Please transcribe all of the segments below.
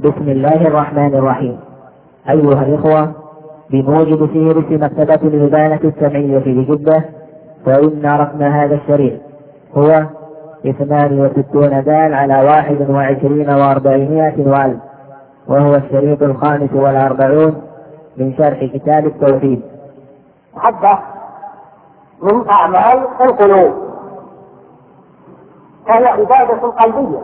بسم الله الرحمن الرحيم. أيها الإخوة، بموجب فهرس مكتبة الهبانة السمعية بجدة، فإن رقم هذا الشريط هو 62 دال على 21 و400 وألف، وهو الشريط 45 من شرح كتاب التوحيد. محبة من أعمال القلوب، فهي عبادة قلبية.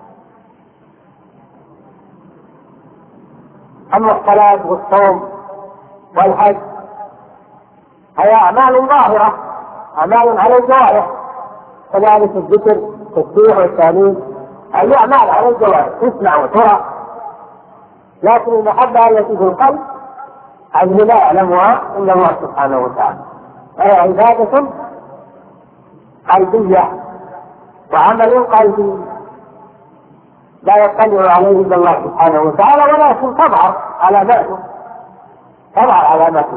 أما الصلاة والصوم والحج هي أعمال ظاهرة، أعمال على الجوارح، كذلك الذكر التسبيح والتهليل، هذه أعمال على الجوارح تسمع وترى، لكن المحبة التي في القلب هذه لا يعلمها إلا الله سبحانه وتعالى، فهي عبادة قلبية وعمل قلبي لا يطلع عليه إلا الله سبحانه وتعالى، ولكن تظهر علاماته.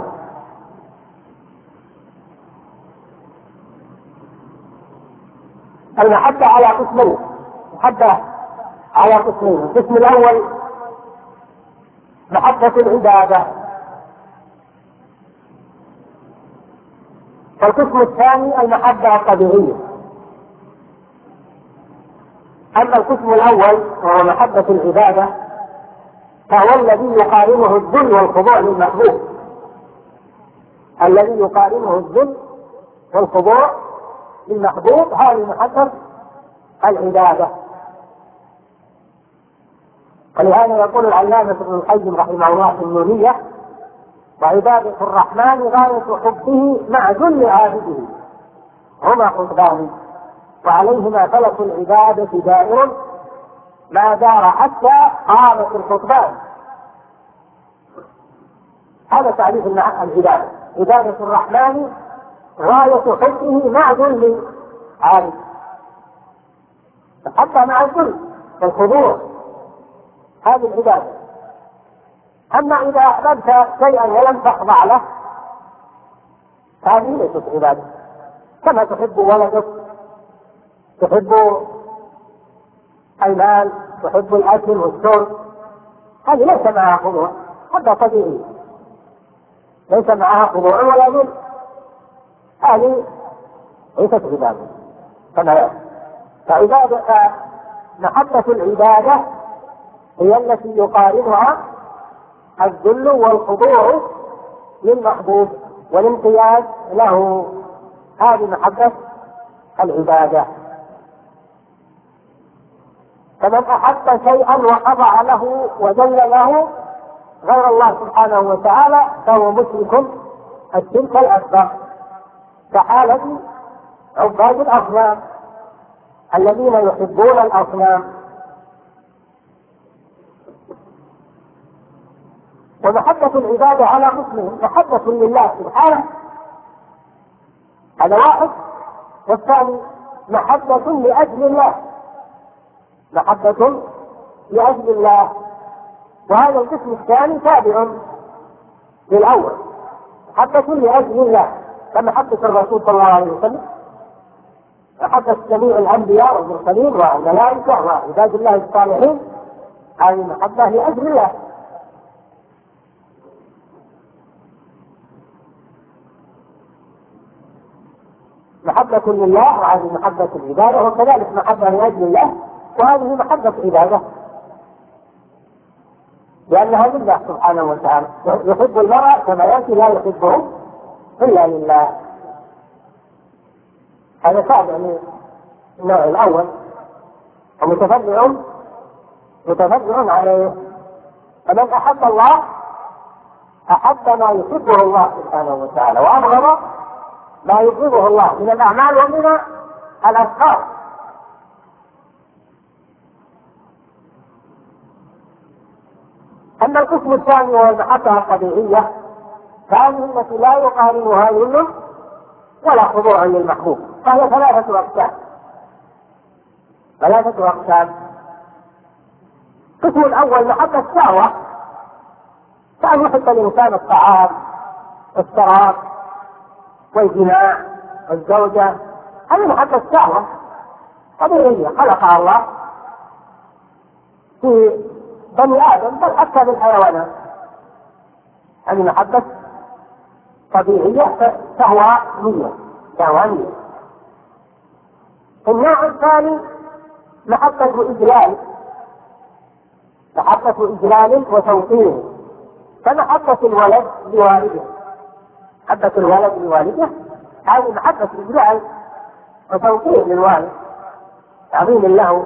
المحبة على قسمين، القسم الأول محبة العبادة، والقسم الثاني المحبة الطبيعية. أما القسم الأول وهو محبة العبادة فهو الذي يقارنه الذل والخضوع للمحبوب، هذه محبة العبادة. ولهذا يقول العلامة ابن القيم رحمه الله في النونية: وعبادة الرحمن غاية حبه مع ذل عابده، هما قطبان وعليهما فلك العبادة دائر ما دار حتى قامت القطبان. هذا تعريف العبادة: عبادة الرحمن غاية حبه مع ذل عابده، حتى مع الذل والخضوع، هذه العبادة. أما إذا أحببت شيئا ولم تخضع له هذه ليست عبادة، كما تحب ولدك، تحب المال، تحب الأكل والشرب، هذه ليس معها خضوع، هذا طبيعي، ليس معها خضوع ولا ذل، هذه ليست عبادة. فعبادة محبة العبادة هي التي يقارنها الذل والخضوع للمحبوب والانقياد له، هذه محبة العبادة. فمن أحب شيئا وخضع له وذل له غير الله سبحانه وتعالى فهو مشرك الشرك الأكبر، كحالة عباد الأصنام الذين يحبون الأصنام. ومحبة العبادة على قسمين: محبة لله سبحانه هذا واحد، والثاني محبة لأجل الله، وهذا القسم الثاني تابع للأول، محبة لأجل الله كمحبة الرسول صلى الله عليه وسلم، محبة جميع الأنبياء والمرسلين والملائكة وعباد الله الصالحين، هذه محبة لأجل الله. محبة لله وهذه محبة العبادة، وكذلك محبة لأجل الله وهذه محبة عبادة، لأنها لله سبحانه وتعالى. يحب المرء كما يأتي لا يحبه إلا لله، هذا تابع للنوع الأول ومتفرع عليه. فمن أحب الله أحب ما يحبه الله سبحانه وتعالى، وأبغض ما يبغضه الله من الأعمال ومن الأشخاص. أما القسم الثاني وهو المحبة الطبيعية فهذه التي لا يقارنها ذل ولا خضوع للمحبوب، فهي ثلاثة أقسام. القسم الأول محبة الشهوة، فأن يحب الإنسان الطعام والشراب والجماع والزوجة، هذه محبة الشهوة طبيعية خلقها الله في بني آدم بل حتى بالحيوانات. هذه محبة طبيعية شهوانية. النوع الثاني محبة إجلال وتوقير، كمحبة الولد لوالده. محبة الولد لوالده هذه محبة إجلال وتوقير للوالد، تعظيم له،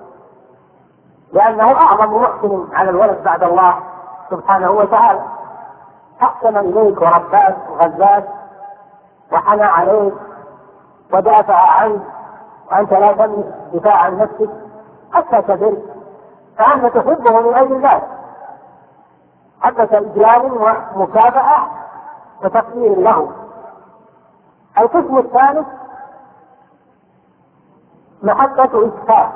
لأنه أعظم محسن على الولد بعد الله سبحانه وتعالى. أحسن إليك ورباك وغذاك وحنى عليك ودافع عنك، وأنت لا تملك دفاع عن نفسك حتى تبر، فأنت تحبه من أجل ذلك. محبة إجلال ومكافأة وتقدير له. القسم الثالث محبة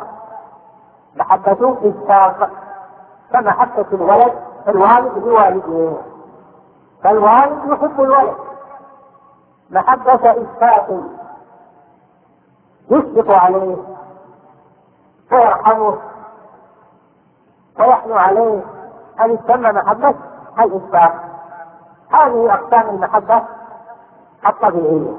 إشفاق، كمحبة الوالد لوالده، فالوالد يحب الولد محبة إشفاق، يشفق عليه ويرحمه ويحنو عليه، هذه تسمى محبة الإشفاق. هذه أقسام المحبة الطبيعية.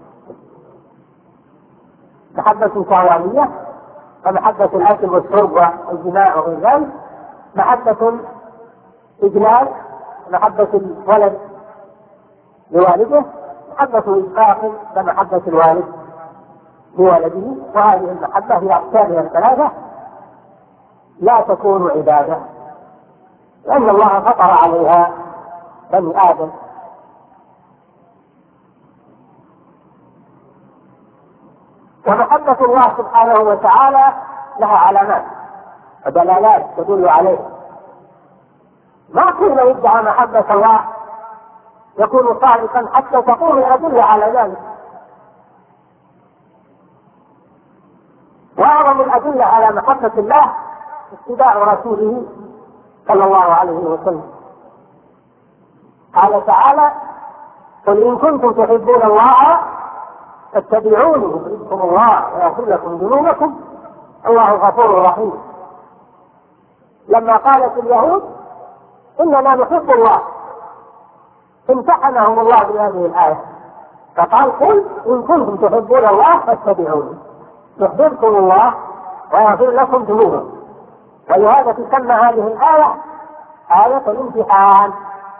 محبة شهوانية ومحبة الأكل والشرب والجماع وغير ذلك، محبة إجلال، محبة الولد لوالده، محبة إشفاق كمحبة الوالد لولده. وهذه المحبة هي أقسامها الثلاثة لا تكون عبادة، لأن الله فطر عليها بني آدم. ومحبة الله سبحانه وتعالى لها علامات ودلالات تدل عليه. ما كل من يدعى محبة الله يكون صادقا حتى تقوم الأدلة على ذلك. وأعظم الأدلة على محبة الله اتباع رسوله صلى الله عليه وسلم. قال تعالى: قل إن كنتم تحبون الله فاتبعوني يحببكم الله ويغفر لكم ذنوبكم الله غفور رحيم. لما قالت اليهود إننا نحب الله امتحنهم الله بهذه الآية، فقال: قل إن كنتم تحبون الله فاتبعوني يحببكم الله ويغفر لكم ذنوبكم. ولهذا تسمى هذه الآية آية الامتحان.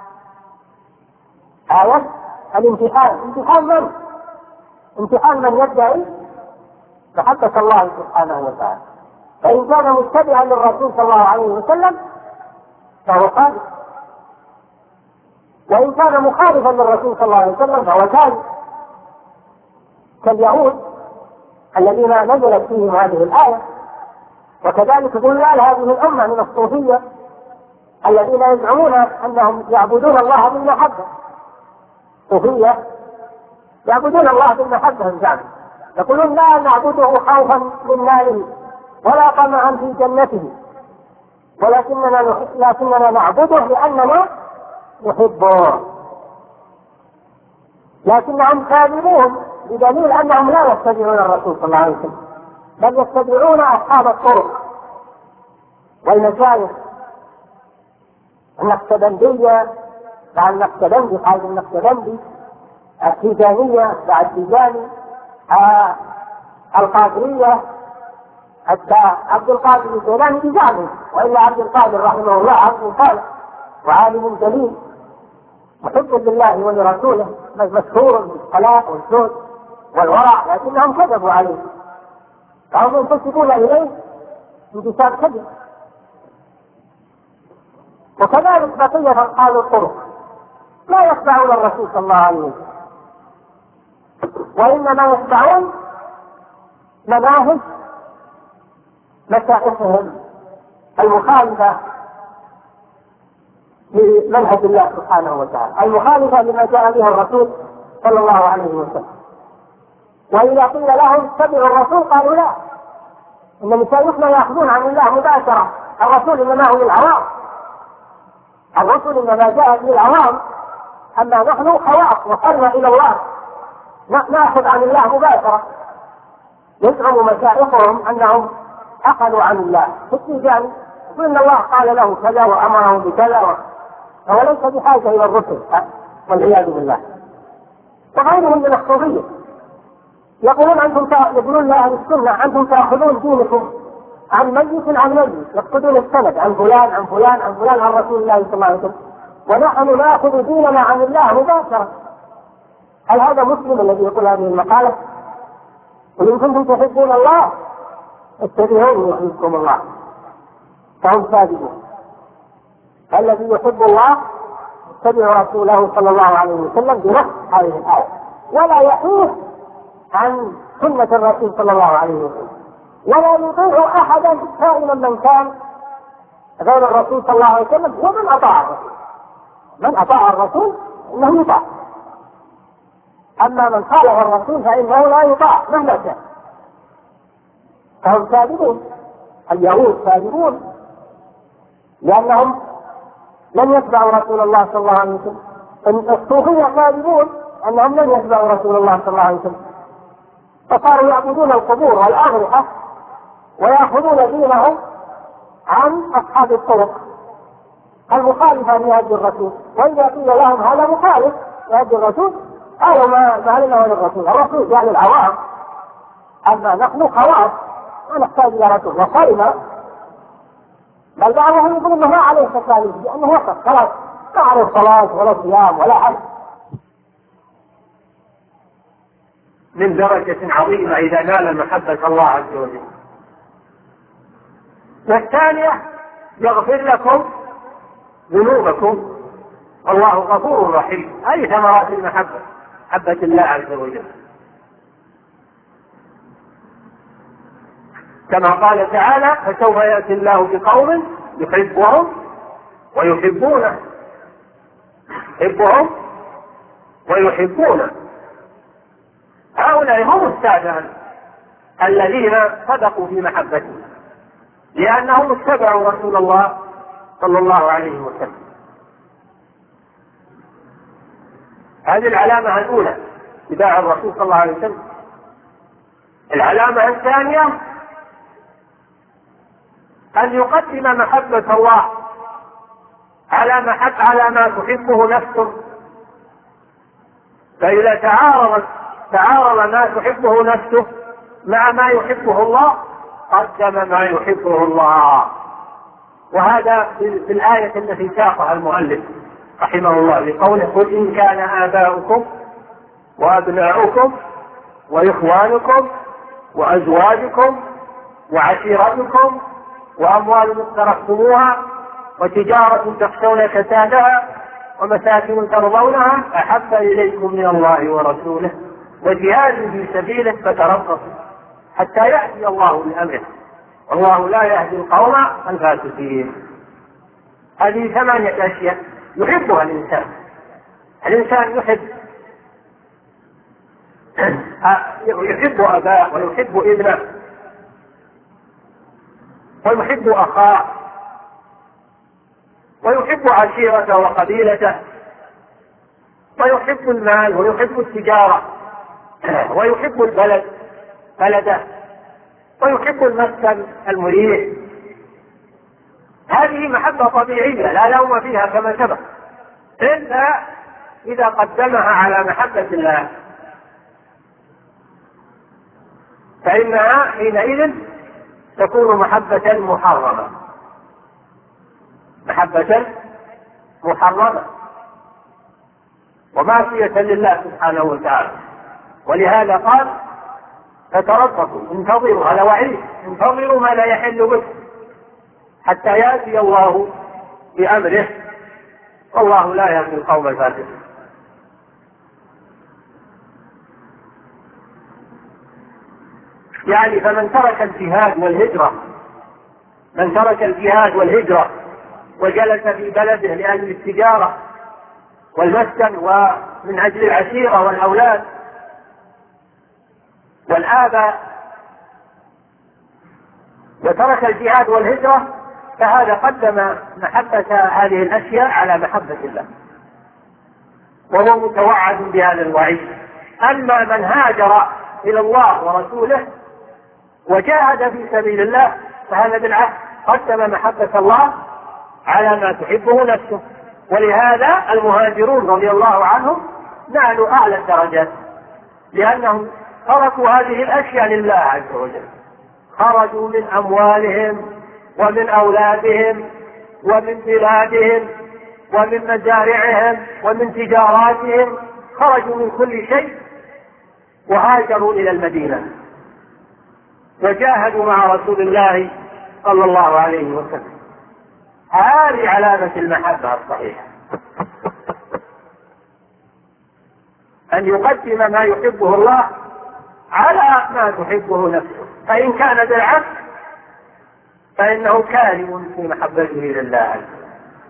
آية الامتحان. امتحان من؟ امتحان من يدعي محبة الله سبحانه وتعالى. فإن كان متبعا للرسول صلى الله عليه وسلم فهو صادق، وإن كان مخالفا للرسول صلى الله عليه وسلم فهو كاذب، كاليهود الذين نزلت فيهم هذه الآية. وكذلك ضلال هذه الأمة من الصوفية الذين يزعمون أنهم يعبدون الله بالمحبة. صوفية يعبدون الله بالمحبة الزعم، يقولون: لا نعبده خوفا من ماله ولا طمعا في جنته، لكننا نعبده لأننا نحبه. لكنهم كاذبون، بدليل أنهم لا يتبعون الرسول صلى الله عليه وسلم، بل يتبعون أصحاب الطرق والمشايخ، النقشبندية مع النقشبندي قائد النقشبندي، التيجانية مع التيجاني، القادرية عبد القادر الجيلاني بزعمه، وإلا عبد القادر رحمه الله عبد صالح وعالم جليل محب لله ولرسوله، مشهور بالصلاة والزهد والورع، لكنهم كذبوا عليه، فهم ينتسبون إليه انتساب كذب. وكذلك بقية أصحاب الطرق لا يتبعون الرسول صلى الله عليه وسلم، وإنما يتبعون مناهج مشايخهم المخالفة لمنهج الله سبحانه وتعالى، المخالفة لما جاء به الرسول صلى الله عليه وسلم. وإذا قيل لهم اتبعوا الرسول قالوا: لا، إن مشايخنا يأخذون عن الله مباشرة، الرسول إنما هو للعوام، الرسول إنما جاء للعوام، أما نحن خواص وصلنا إلى الله نأخذ عن الله مباشرة. يزعم مشايخهم أنهم أخذوا عن الله، في التيجاني وإن الله قال له كذا وأمره بكذا فهو ليس بحاجة إلى الرسل والعياذ بالله. وغيرهم من الصوفية يقولون لأهل السنة أنتم تأخذون دينكم عن ميت عن ميت، يقصدون السند عن فلان عن فلان عن فلان عن رسول الله صلى الله عليه وسلم، ونحن نأخذ ديننا عن الله مباشرة. هل هذا مسلم الذي يقول هذه المقالة؟ قل إن كنتم تحبون الله اتبعوني يحببكم الله. فهم كاذبون. الذي يحب الله اتبع رسوله صلى الله عليه وسلم بنص هذه الآية، ولا يحيث عن سنة الرسول صلى الله عليه وسلم، ولا يطيع أحدا كائنا من كان غير الرسول صلى الله عليه وسلم. ومن أطاع الرسول، من أطاع الرسول إنه يطاع، أما من خالف الرسول فإنه لا يطاع مهما كان. فهم كاذبون. اليهود كاذبون لأنهم لم يتبعوا رسول الله صلى الله عليه وسلم. الصوفية كاذبون أنهم لم يتبعوا رسول الله صلى الله عليه وسلم، فصاروا يعبدون القبور والأضرحة ويأخذون دينهم عن أصحاب الطرق المخالفة لهدي الرسول. وإذا قيل لهم هذا مخالف لهدي الرسول قالوا ما لنا وللرسول، الرسول يعني العوام، أما نحن خواص ما نحتاج إلى رسول وصلنا. بل بعضهم يقول إنه ما عليه تكاليف لأنه وقف خلاص، ما عليه صلاة ولا صيام ولا حج. من درجة عظيمة إذا نال محبة الله عز وجل. والثانية يغفر لكم ذنوبكم والله غفور رحيم. أي ثمرات المحبة؟ محبة الله عز وجل، كما قال تعالى فسوف يأتي الله بقوم يحبهم ويحبونه، يحبهم ويحبونه. هؤلاء هم السادة الذين صدقوا في محبته لأنهم اتبعوا رسول الله صلى الله عليه وسلم. هذه العلامة الأولى اتباع الرسول صلى الله عليه وسلم. العلامة الثانية أن يقدم محبة الله على ما تحبه نفسه. فإذا تعارض ما تحبه نفسه مع ما يحبه الله قدم ما يحبه الله. وهذا في الآية التي ساقها المؤلف رحمه الله بقوله قل إن كان آباؤكم وأبناؤكم وإخوانكم وأزواجكم وعشيرتكم وأموال اقترفتموها وتجارة تخشون كسادها ومساكن ترضونها أحب إليكم من الله ورسوله وجهاد في سبيله فتربصوا حتى يأتي الله بأمره والله لا يهدي القوم الفاسقين. هذه 8 أشياء يحبها الإنسان. الإنسان يحب أباه ويحب ابنه ويحب أخاه ويحب عشيرته وقبيلته ويحب المال ويحب التجارة ويحب بلده ويحب المسكن المريح. هذه محبة طبيعية لا لوم فيها كما سبق، إلا إذا قدمها على محبة الله فإنها حينئذ تكون محبة محرمة، محبة محرمة ومعصية لله سبحانه وتعالى. ولهذا قال فتربصوا انتظروا، على وعيد انتظروا ما لا يحل به حتى يأتي الله بأمره والله لا يهدي القوم الفاسقين. يعني فمن ترك الجهاد والهجرة، من ترك الجهاد والهجرة وجلس في بلده لأجل التجارة والمسكن ومن أجل العشيرة والأولاد والآباء وترك الجهاد والهجرة فهذا قدم محبة هذه الأشياء على محبة الله وهو متوعد بهذا الوعيد. أما من هاجر إلى الله ورسوله وجاهد في سبيل الله فهذا بالعكس، قدم محبة الله على ما تحبه نفسه. ولهذا المهاجرون رضي الله عنهم نالوا أعلى الدرجات، لأنهم تركوا هذه الأشياء لله عز وجل، خرجوا من أموالهم ومن أولادهم ومن بلادهم ومن مزارعهم ومن تجاراتهم، خرجوا من كل شيء وهاجروا إلى المدينة وجاهدوا مع رسول الله صلى الله عليه وسلم. هذه علامة المحبة الصحيحة، أن يقدم ما يحبه الله على ما تحبه نفسه، فإن كان بالعكس فإنه كاذب في محبته لله عز وجل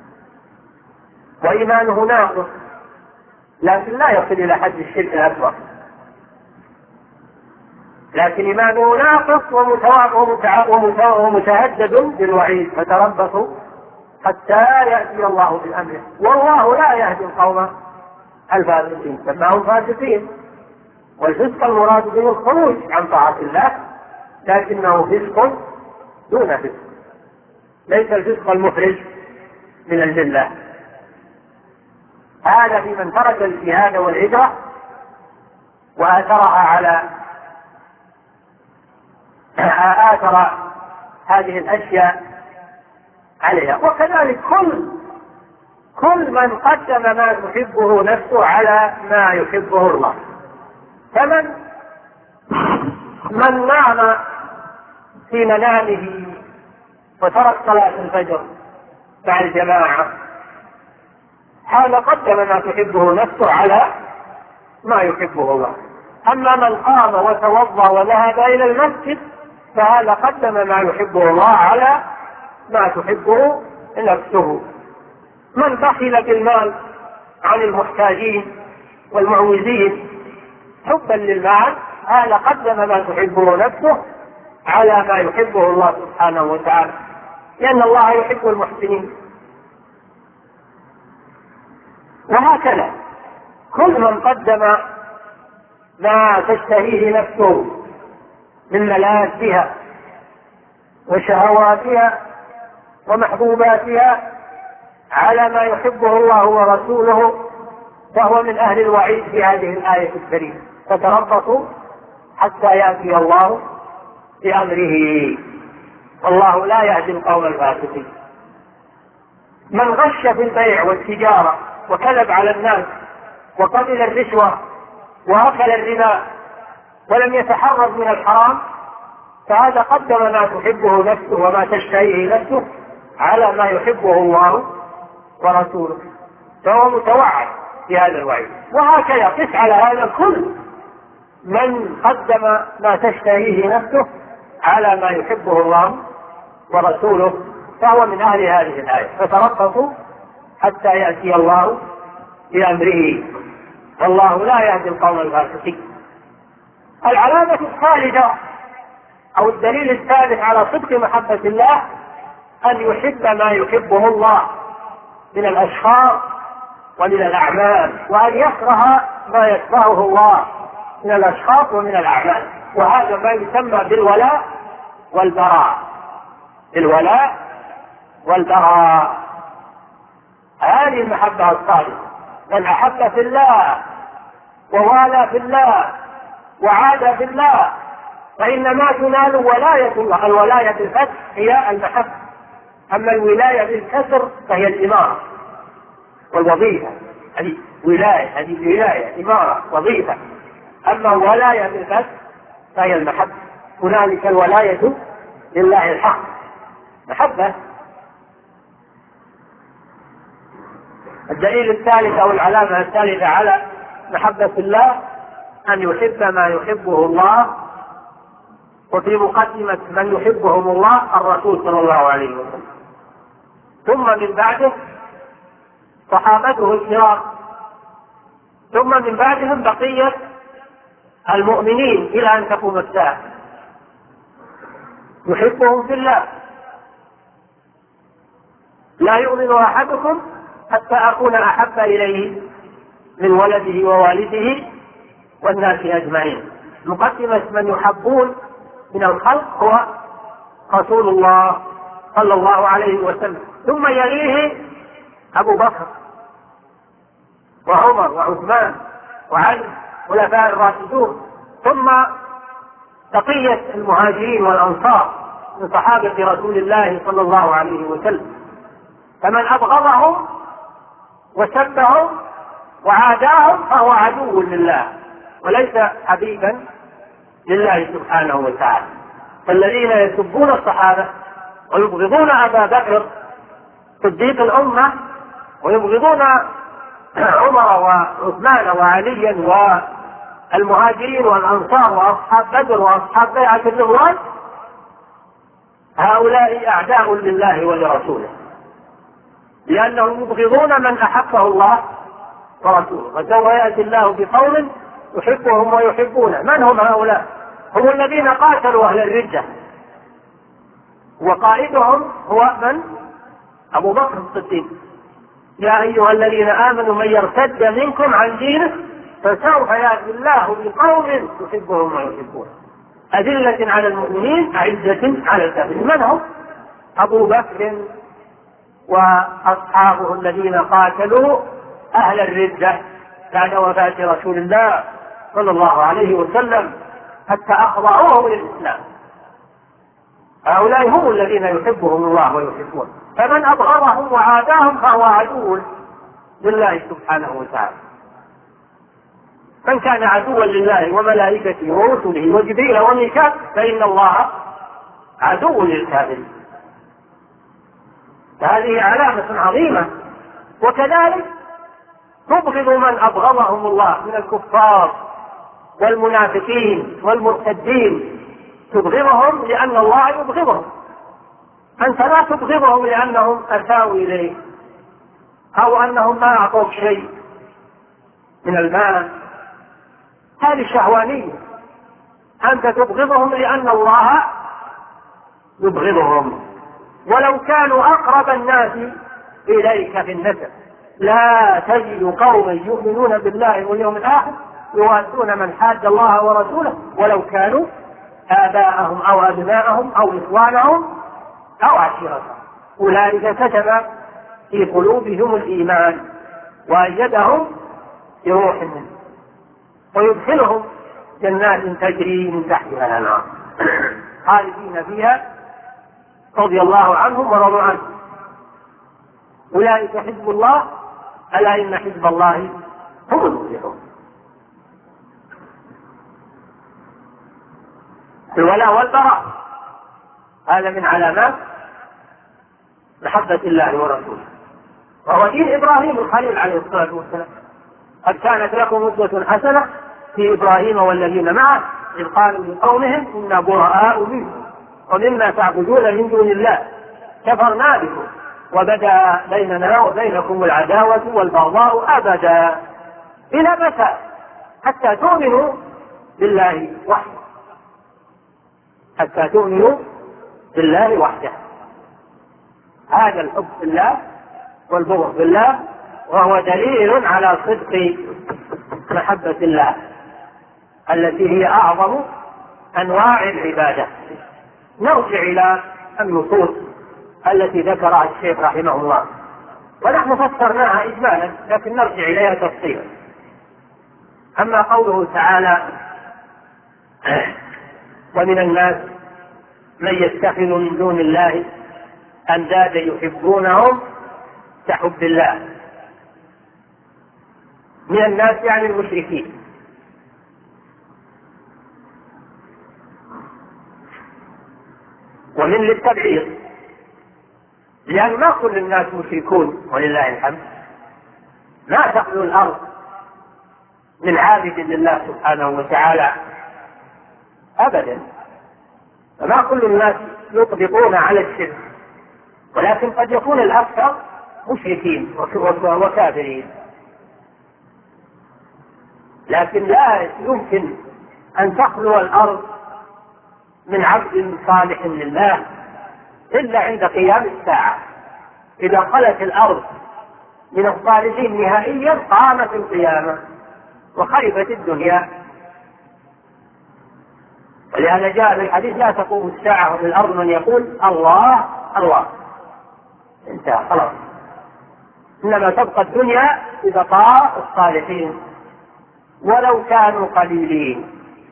وإيمانه ناقص، لكن لا يصل إلى حد الشرك الأكبر، لكن إيمانه ناقص ومتهدد بالوعيد، فتربصوا حتى يأتي الله بأمره، والله لا يهدي القوم الفاسقين، سماهم فاسقين. والفسق المراد به الخروج عن طاعة الله، لكنه فسق دون فسق، ليس الفسق المخرج من الملة. هذا في من ترك الجهاد والهجرة وآثرها على آثر هذه الأشياء عليها. وكذلك كل من قدم ما تحبه نفسه على ما يحبه الله. فمن نام في منامه وترك صلاة الفجر مع الجماعة، هذا قدم ما تحبه نفسه على ما يحبه الله. أما من قام وتوضأ وذهب إلى المسجد فهذا قدم ما يحبه الله على ما تحبه نفسه. من بخل بالمال عن المحتاجين والمعوزين حبا للمال، هذا قدم ما تحبه نفسه على ما يحبه الله سبحانه وتعالى، لأن الله يحب المحسنين. وهكذا كل من قدم ما تشتهيه نفسه من ملذاتها وشهواتها ومحبوباتها على ما يحبه الله ورسوله فهو من أهل الوعيد في هذه الآية الكريمة. فتربصوا حتى يأتي الله بأمره، والله لا يهدي القوم الفاسقين. من غش في البيع والتجارة وكذب على الناس وقبل الرشوة وأكل الربا ولم يتحرز من الحرام، فهذا قدم ما تحبه نفسه وما تشتهيه نفسه على ما يحبه الله ورسوله، فهو متوعد في هذا الوعيد. وهكذا قس على هذا كل من قدم ما تشتهيه نفسه على ما يحبه الله ورسوله فهو من أهل هذه الآية. فتربصوا حتى يأتي الله بأمره، والله لا يهدي القوم الفاسقين. العلامة الثالثة أو الدليل الثالث على صدق محبة الله أن يحب ما يحبه الله من الأشخاص ومن الأعمال، وأن يكره ما يكرهه الله من الأشخاص ومن الأعمال، وهذا ما يسمى بالولاء والبراء. الولاء والبراء هذه المحبة الصادقة. من أحب في الله ووالى في الله وعاد في الله فإن ما تنال ولاية الله. الولاية بالفتح هي المحبة، أما الولاية بالكسر فهي الإمارة والوظيفة. هذه ولاية، هذه ولاية، إمارة، وظيفة. أما الولاية بالفتح فهي المحبة. هنالك الولاية لله الحق، محبة. الدليل الثالث أو العلامة الثالثة على محبة الله أن يحب ما يحبه الله، وفي مقدمة من يحبهم الله الرسول صلى الله عليه وسلم، ثم من بعده صحابته الكرام، ثم من بعدهم بقية المؤمنين إلى أن تقوم الساعة. يحبهم في الله. لا يؤمن أحدكم حتى أكون أحب إليه من ولده ووالده والناس أجمعين. مقدمة من يحبون من الخلق هو رسول الله صلى الله عليه وسلم، ثم يليه أبو بكر وعمر وعثمان وعلي خلفاء الراشدون، ثم بقية المهاجرين والأنصار من صحابة رسول الله صلى الله عليه وسلم. فمن أبغضهم وسبهم وعاداهم فهو عدو لله وليس حبيبا لله سبحانه وتعالى. فالذين يسبون الصحابة ويبغضون أبا بكر صديق الأمة ويبغضون عمر وعثمان وعليا والمهاجرين والأنصار وأصحاب بدر وأصحاب بيعة الرضوان، هؤلاء أعداء لله ولرسوله، لأنهم يبغضون من أحبه الله ورسوله. وسوف يأتي الله بقوم يحبهم ويحبونه. من هم هؤلاء؟ هم الذين قاتلوا أهل الردة، وقائدهم هو من؟ أبو بكر الصديق. يا أيها الذين آمنوا من يرتد منكم عن دينه فسوف يأتي الله بقوم يحبهم ويحبونه أذلة على المؤمنين أعزة على الكافرين. من هم؟ أبو بكر وأصحابه الذين قاتلوا أهل الردة بعد وفاة رسول الله صلى الله عليه وسلم حتى أخضعوه للإسلام. هؤلاء هم الذين يحبهم الله ويحبون. فمن أبغضهم وعاداهم فهو عدو لله سبحانه وتعالى. من كان عدوا لله وملائكته ورسله وجبريل وميكال فإن الله عدو للكافرين. فهذه علامة عظيمة. وكذلك تبغض من أبغضهم الله من الكفار والمنافقين والمرتدين، تبغضهم لأن الله يبغضهم. أنت لا تبغضهم لأنهم أساءوا إليك أو أنهم ما أعطوك شيء من المال، هذه شهوانية. أنت تبغضهم لأن الله يبغضهم، ولو كانوا أقرب الناس إليك في النسب. لا تجد قوما يؤمنون بالله واليوم الآخر يوادون من حاد الله ورسوله ولو كانوا آباءهم أو أبناءهم أو إخوانهم أو عشيرتهم. أولئك كتب في قلوبهم الإيمان وأيدهم بروح منه ويدخلهم جنات تجري من تحتها الأنهار خالدين فيها رضي الله عنهم ورضوا عنه. أولئك حزب الله ألا إن حزب الله هم المفلحون. الولاء والبراء هذا من علامات محبة الله ورسوله، وهو دين إبراهيم الخليل عليه الصلاة والسلام. قد كانت لكم أسوة حسنة في إبراهيم والذين معه إذ قالوا لقومهم إنا براء منكم ومما تعبدون من دون الله كفرنا بكم وبدا بيننا وبينكم العداوة والبغضاء أبدا إلى متى؟ حتى تؤمنوا بالله وحده، حتى تؤمنوا بالله وحده. هذا الحب في الله والبغض في الله، وهو دليل على صدق محبة الله التي هي أعظم أنواع العبادة. نرجع إلى النصوص التي ذكرها الشيخ رحمه الله، ونحن فسرناها إجمالا لكن نرجع إليها تفصيلا. أما قوله تعالى ومن الناس من يتخذ من دون الله أندادا يحبونهم كحب الله. من الناس يعني المشركين، ومن للتبعيض، لأن ما كل الناس مشركون ولله الحمد. ما تخلو الأرض من عابد لله سبحانه وتعالى أبدا، فما كل الناس يطبقون على الشرك، ولكن قد يكون الأكثر مشركين وكافرين. لكن لا يمكن أن تخلو الأرض من عبد صالح لله إلا عند قيام الساعة. إذا خلت الأرض من الصالحين نهائيا قامت القيامة وخربت الدنيا. ولهذا جاء في الحديث لا تقوم الساعة في الأرض من يقول الله الله، انتهى خلاص. إنما تبقى الدنيا ببقاء الصالحين ولو كانوا قليلين.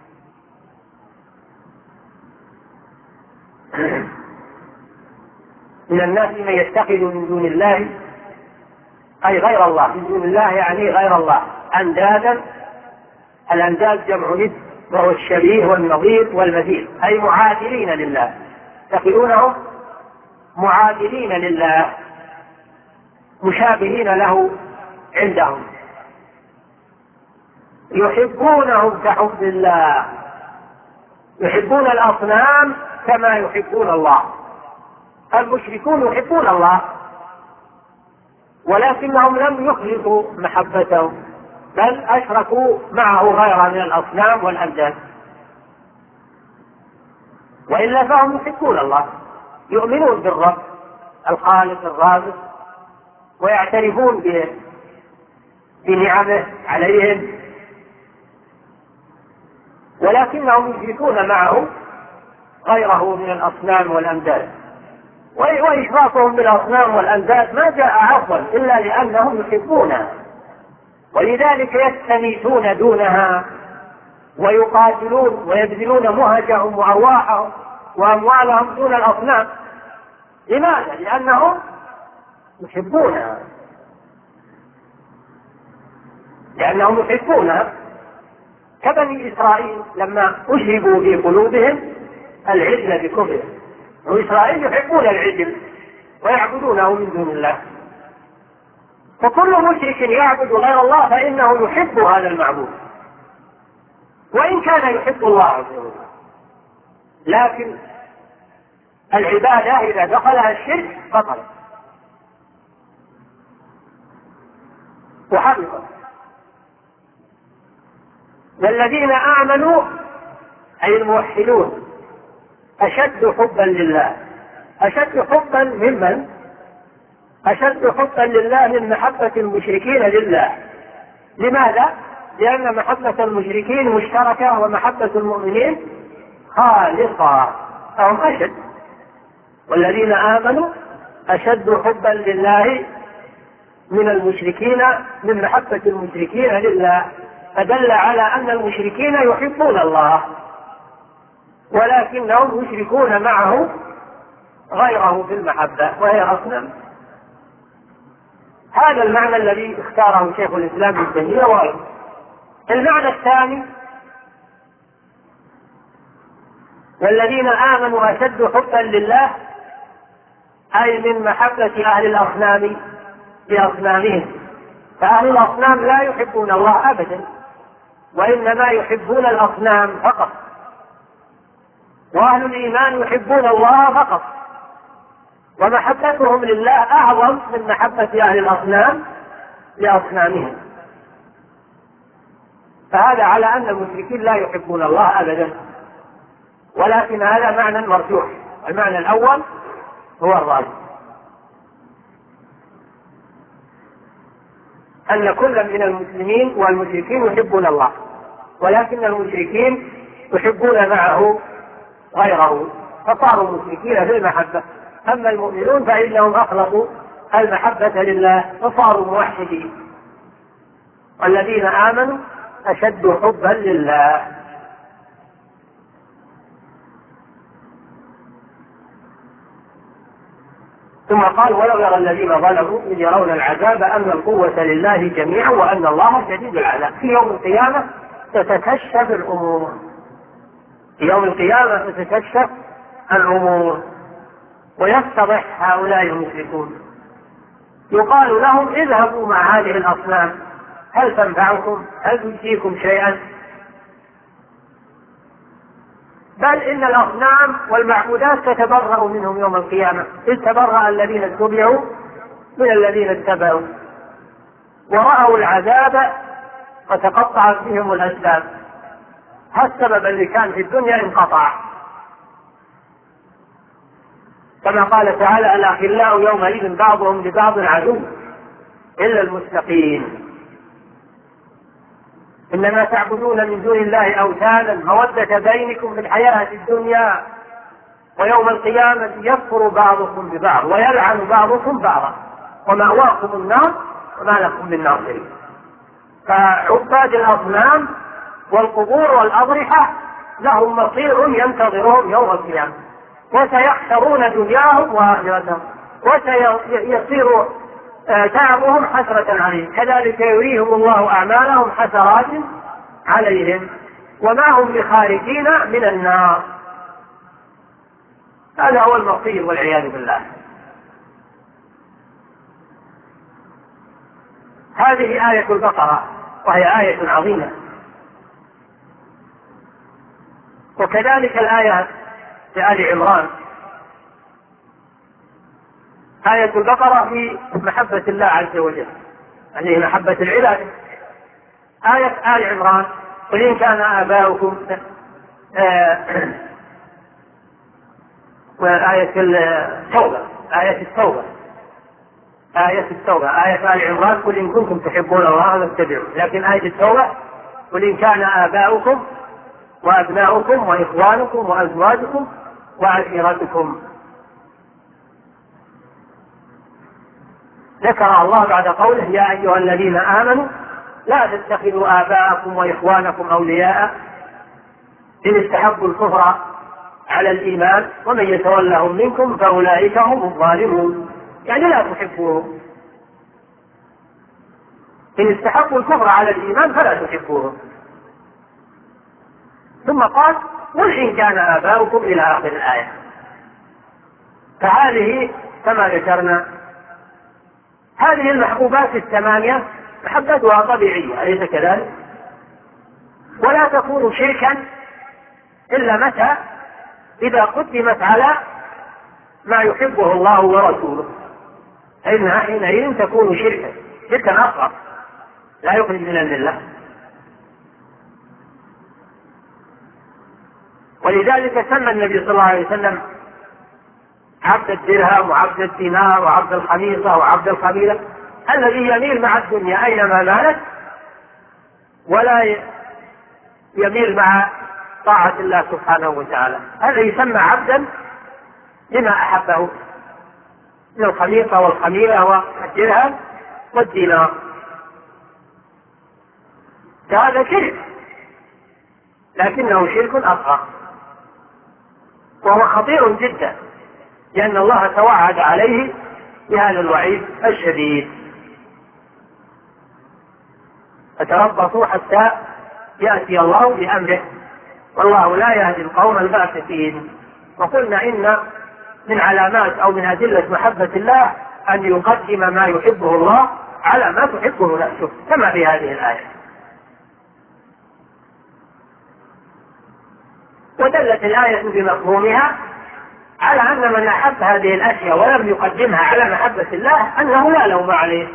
من الناس من يتخذ من دون الله، أي غير الله، من دون الله يعني غير الله، أندادا. الأنداد جمع ند، وهو الشبيه والنظير والمثيل، أي معادلين لله، يتخذونهم معادلين لله، مشابهين له عندهم، يحبونهم كحب الله، يحبون الأصنام كما يحبون الله. المشركون يحبون الله ولكنهم لم يخلصوا محبته، بل أشركوا معه غيره من الأصنام والأنداد، وإلا فهم يحبون الله، يؤمنون بالرب الخالق الرازق ويعترفون بنعمه عليهم، ولكنهم يشركون معه غيره من الأصنام والأنداد. وإشراكهم بالأصنام والأنداد ما جاء عفوا إلا لأنهم يحبونها، ولذلك يستميتون دونها ويقاتلون ويبذلون مهجهم وأرواحهم وأموالهم دون الأصنام. لماذا؟ لأنهم يحبونها، لأنهم يحبونها، كبني إسرائيل لما أشربوا في قلوبهم العجل بكفر، وإسرائيل يحبون العجل ويعبدونه من دون الله. فكل مشرك يعبد غير الله فإنه يحب هذا المعبود، وإن كان يحب الله عز وجل، لكن العبادة إذا دخلها الشرك بطلت وحبطت. والذين آمنوا أي الموحدون أشد حبا لله، أشد حبا ممن؟ أشد حبا لله من محبة المشركين لله. لماذا؟ لأن محبة المشركين مشتركة ومحبة المؤمنين خالصة، فهم أشد. والذين آمنوا أشد حبا لله من المشركين، من محبة المشركين لله، فدل على أن المشركين يحبون الله ولكنهم يشركون معه غيره في المحبة وهي أصنام. هذا المعنى الذي اختاره شيخ الإسلام ابن تيمية وغيره. المعنى الثاني: والذين آمنوا أشد حبا لله، أي من محبة أهل الأصنام لأصنامهم، فأهل الأصنام لا يحبون الله أبدا، وإنما يحبون الأصنام فقط، وأهل الإيمان يحبون الله فقط، ومحبتهم لله أعظم من محبة أهل الأصنام لأصنامهم. فهذا على أن المشركين لا يحبون الله أبدا، ولكن هذا معنى مرجوح، المعنى الأول هو الراجح، أن كل من المسلمين والمشركين يحبون الله، ولكن المشركين يحبون معه غيره فصاروا مشركين في المحبة. أما المؤمنون فإنهم أخلصوا المحبة لله فصاروا موحدين. والذين آمنوا أشد حبا لله. ثم قال: ولو يرى الذين ظلموا إذ يرون العذاب أن القوة لله جميعا وأن الله شديد العذاب. في يوم القيامة تتكشف الأمور، في يوم القيامة تتكشف الأمور ويفتضح هؤلاء المشركون. يقال لهم: اذهبوا مع هذه الأصنام، هل تنفعكم؟ هل تجزيكم شيئا؟ بل إن الأصنام والمعبودات تتبرأ منهم يوم القيامة، إذ تبرأ الذين اتبعوا من الذين اتبعوا ورأوا العذاب وتقطعت بهم الأسباب. السبب اللي كان في الدنيا انقطع، كما قال تعالى: الأخلاء يومئذ بعضهم لبعض عدو إلا المتقين. إنما تعبدون من دون الله أوثانا مودة بينكم في الحياة الدنيا ويوم القيامة يكفر بعضكم ببعض ويلعن بعضكم بعضا ومأواكم النار وما لكم من ناصرين. فعباد الأصنام والقبور والأضرحة لهم مصير ينتظرهم يوم القيامة، وسيخسرون دنياهم وآخرتهم، وسيصير تعبهم حسرة عليهم. كذلك يريهم الله أعمالهم حسرات عليهم وما هم بخارجين من النار. هذا هو المصير والعياذ بالله. هذه آية البقرة وهي آية عظيمة. وكذلك الآية في آل عمران. آية البقرة في محبة الله عز وجل، يعني محبة العباد. آية آل عمران قل إن كان آباؤكم وآية التوبة آية آل عمران قل إن كنتم تحبون الله فاتبعوا. لكن آية التوبة قل إن كان آباؤكم وأبناؤكم وإخوانكم وأزواجكم وعشيرتكم. ذكر الله بعد قوله يا أيها الذين آمنوا لا تتخذوا آباءكم وإخوانكم أولياء إن استحبوا الكفر على الإيمان ومن يتولهم منكم فأولئك هم الظالمون. يعني لا تحبوهم، إن استحبوا الكفر على الإيمان فلا تحبوهم. ثم قال قل إن كان آباؤكم إلى آخر الآية. فهذه كما ذكرنا هذه المحبوبات الثمانية محبتها طبيعية، أليس كذلك؟ ولا تكون شركا إلا متى إذا قدمت على ما يحبه الله ورسوله، فإنها حينئذ تكون شركا أصغر لا يخرج من الملة. ولذلك سمى النبي صلى الله عليه وسلم عبد الدرهم وعبد الدينار وعبد الخميصة وعبد الخميلة الذي يميل مع الدنيا أينما مالت ولا يميل مع طاعة الله سبحانه وتعالى. هذا يسمى عبدا لما أحبه من الخميصة والخميلة والدرهم والدينار. فهذا شرك، لكنه شرك أصغر وهو خطير جدا، لأن الله توعد عليه بهذا الوعيد الشديد. فتربصوا حتى يأتي الله بأمره والله لا يهدي القوم الفاسقين. وقلنا إن من علامات أو من أدلة محبة الله أن يقدم ما يحبه الله على ما تحبه نفسه كما في هذه الآية. ودلت الآية بمفهومها على أن من أحب هذه الأشياء ولم يقدمها على محبة الله أنه لا لوم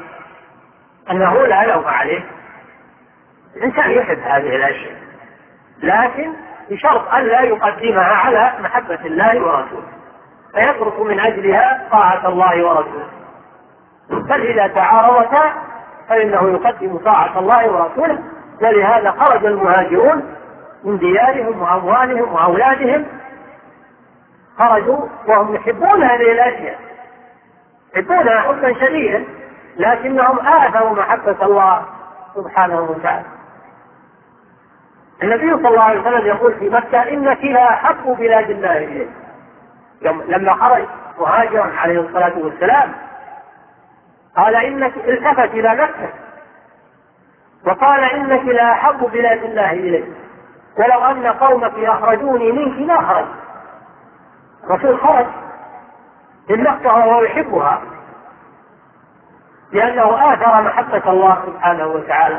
عليه. الإنسان يحب هذه الأشياء لكن بشرط أن لا يقدمها على محبة الله ورسوله، فيترك من أجلها طاعة الله ورسوله. بل إذا تعارضتا فإنه يقدم طاعة الله ورسوله. ولهذا خرج المهاجرون من ديارهم وأموالهم وأولادهم، خرجوا وهم يحبون هذه الأشياء، يحبونها حبا شديدا، لكنهم آثروا محبة الله سبحانه وتعالى. النبي صلى الله عليه وسلم يقول في مكة إنك لا أحب بلاد الله إليه. لما خرج مهاجرا عليه الصلاة والسلام قال إنك التفت إلى مكة وقال إنك لا أحب بلاد الله إليه، ولو أن قومك أخرجوني منك لا خرج. الرسول خرج من مكة وهو يحبها لأنه آثر محبة الله سبحانه وتعالى.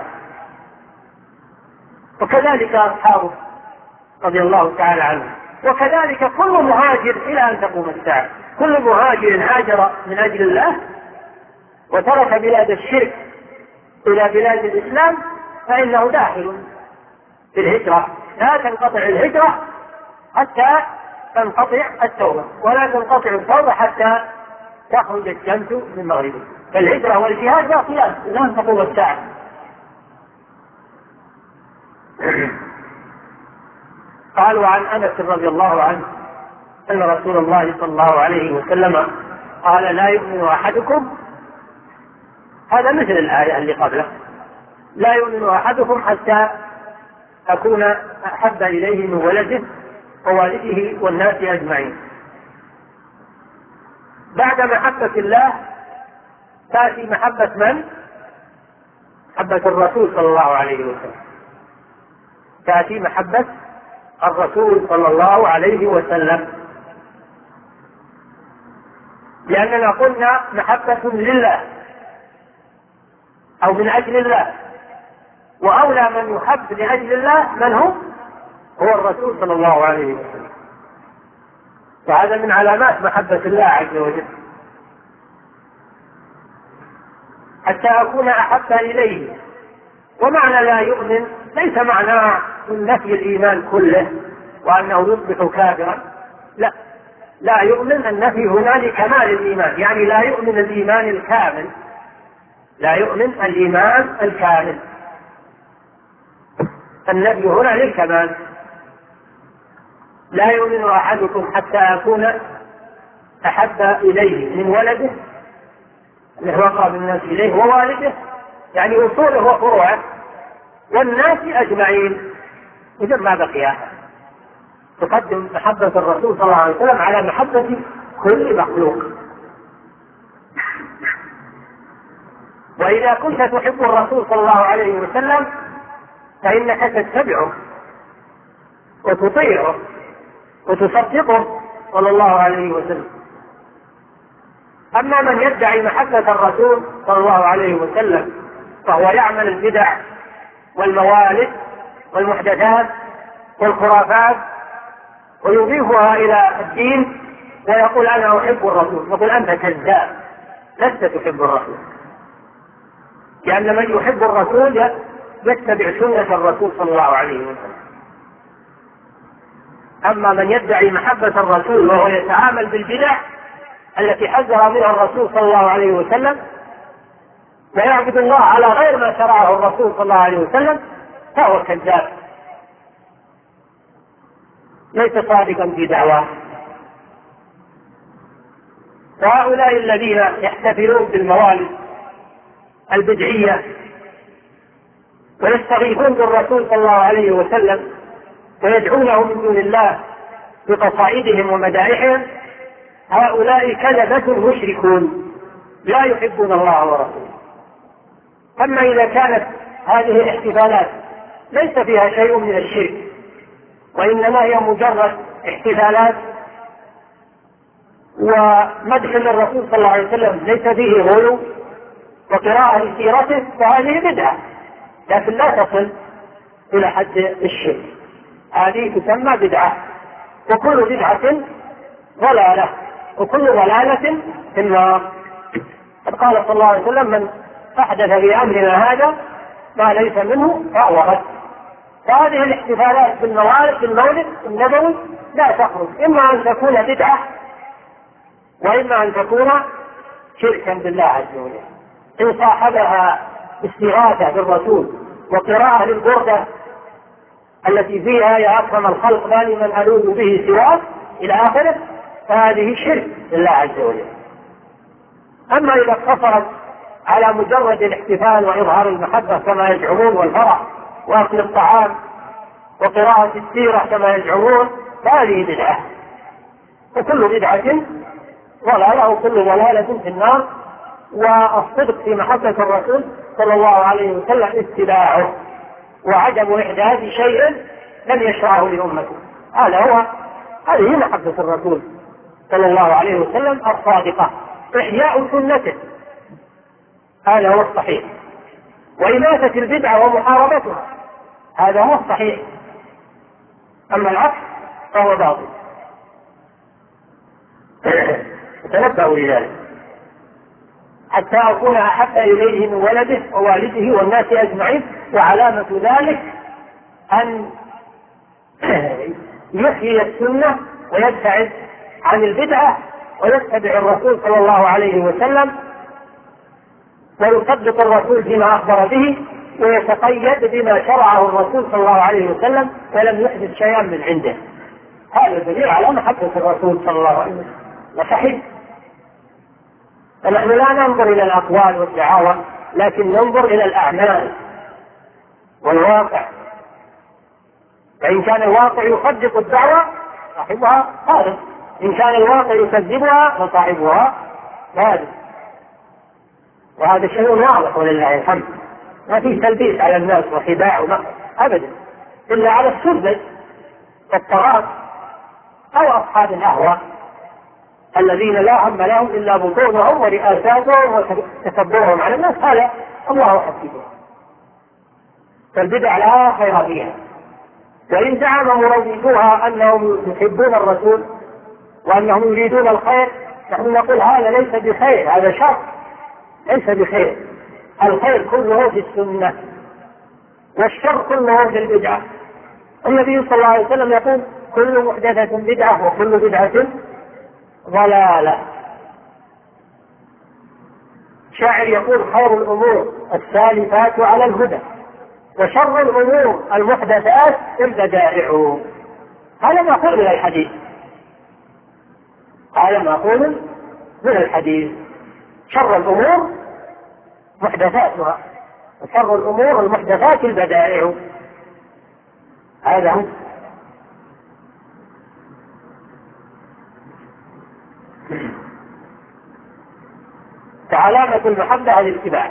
وكذلك أصحابه رضي الله تعالى عنهم. وكذلك كل مهاجر إلى أن تقوم الساعة، كل مهاجر هاجر من أجل الله وترك بلاد الشرك إلى بلاد الإسلام فإنه داخل في الهجرة. لا تنقطع الهجرة حتى تنقطع التوبة، ولا تنقطع التوبة حتى تخرج الشمس من مغربها. فالهجرة والجهاد باقيان إلى أن تقوم الساعة. قالوا عن أنس رضي الله عنه أن رسول الله صلى الله عليه وسلم قال لا يؤمن أحدكم، هذا مثل الآية اللي قبله، لا يؤمن أحدكم حتى أكون أحب إليه من ولده ووالده والناس أجمعين. بعد محبة الله تأتي محبة من؟ محبة الرسول صلى الله عليه وسلم، تأتي محبة الرسول صلى الله عليه وسلم، لأننا قلنا محبة لله أو من أجل الله، وأولى من يحب لأجل الله من هو الرسول صلى الله عليه وسلم، وهذا من علامات محبة الله عز وجل. حتى أكون أحب إليه، ومعنى لا يؤمن ليس معناه نفي الإيمان كله وأنه يصبح كافرا، لا يؤمن، النفي هنا لكمال الإيمان، يعني لا يؤمن الإيمان الكامل، لا يؤمن الإيمان الكامل، النفي هنا للكمال. لا يؤمن أحدكم حتى أكون أحب إليه من ولده، اللي هو أقرب الناس إليه، ووالده يعني أصوله وفروعه، والناس أجمعين. إذا ما بقي أحد، تقدم محبة الرسول صلى الله عليه وسلم على محبة كل مخلوق. وإذا كنت تحب الرسول صلى الله عليه وسلم فإنك تتبعه وتطيعه وتصدقه صلى الله عليه وسلم. أما من يدعي محبة الرسول صلى الله عليه وسلم فهو يعمل البدع والموالد والمحدثات والخرافات ويضيفها إلى الدين ويقول أنا أحب الرسول، يقول أنت كذاب، لست تحب الرسول، لأن من يحب الرسول يتبع سنة الرسول صلى الله عليه وسلم. أما من يدعي محبة الرسول وهو يتعامل بالبدع التي حذر منها الرسول صلى الله عليه وسلم ويعبد الله على غير ما شرعه الرسول صلى الله عليه وسلم فهو كذاب، ليس صادقا في دعواه. وهؤلاء الذين يحتفلون بالموالد البدعية ويستغيثون بالرسول صلى الله عليه وسلم ويدعونه من دون الله بقصائدهم ومدائحهم، هؤلاء كذبة مشركون لا يحبون الله ورسوله. أما إذا كانت هذه الاحتفالات ليس فيها شيء من الشرك وإنما هي مجرد احتفالات ومدح للرسول صلى الله عليه وسلم ليس فيه غلو وقراءة لسيرته، فهذه بدعة لكن لا تصل إلى حد الشرك، هذه تسمى بدعة. وكل بدعة ضلالة وكل ضلالة في النار. قد قال صلى الله عليه وسلم من أحدث في أمرنا هذا ما ليس منه فهو رد. فهذه الاحتفالات بالمولد النبوي لا تخرج، إما أن تكون بدعة وإما أن تكون شركا بالله عز وجل. إن صاحبها استغاثة بالرسول وقراءة للبردة التي فيها يا أكرم الخلق ما لمن ألوذ به سواك إلى آخره، فهذه شرك بالله عز وجل. أما إذا اقتصرت على مجرد الاحتفال وإظهار المحبة كما يزعمون والفرح وأكل الطعام وقراءة السيرة كما يزعمون فهذه بدعة، وكل بدعة ضلالة وكل ضلالة في النار. والصدق في محبة الرسول صلى الله عليه وسلم اتباعه وعدم إحداث شيء لم يشرعه لأمته. هذه محبة الرسول صلى الله عليه وسلم الصادقة، إحياء سنته، هذا هو الصحيح، وإماتة البدعة ومحاربتها هذا هو الصحيح، أما العكس فهو باطل. تنبهوا لذلك حتى أكون أحب إليه من ولده ووالده والناس أجمعين. وعلامة ذلك أن يحيي السنة ويبتعد عن البدعة ويتبع الرسول صلى الله عليه وسلم ويصدق الرسول فيما أخبر به ويتقيد بما شرعه الرسول صلى الله عليه وسلم ولم يحدث شيئا من عنده. هذا دليل على محبة الرسول صلى الله عليه وسلم وصحيح. فنحن لا ننظر إلى الأقوال والدعاوى، لكن ننظر إلى الأعمال والواقع. فإن كان الواقع يصدق الدعوة صاحبها صادق، إن كان الواقع يكذبها فصاحبها كاذب. وهذا شيء واضح ولله الحمد، ما فيه تلبيس على الناس وخداع أبدا، إلا على السذج والطغاة أو أصحاب الأهواء الذين لا هم لهم إلا بطونهم ورئاساتهم وتكبرهم على الناس، هذا الله حسيبه. فالبدع لا خير فيها. وإن زعم مروجوها أنهم يحبون الرسول وأنهم يريدون الخير، نحن نقول هذا ليس بخير، هذا شر، ليس بخير. الخير كله في السنة والشر كله في البدعة. النبي صلى الله عليه وسلم يقول كل محدثة بدعة وكل بدعة ضلالة. شاعر يقول خير الأمور السالفات على الهدى وشر الأمور المحدثات البدائع. هذا مأخوذ من الحديث، هذا مأخوذ من الحديث. شر الأمور محدثاتها وشر الأمور المحدثات البدائع. هذا هو. فعلامة المحبة الاتباع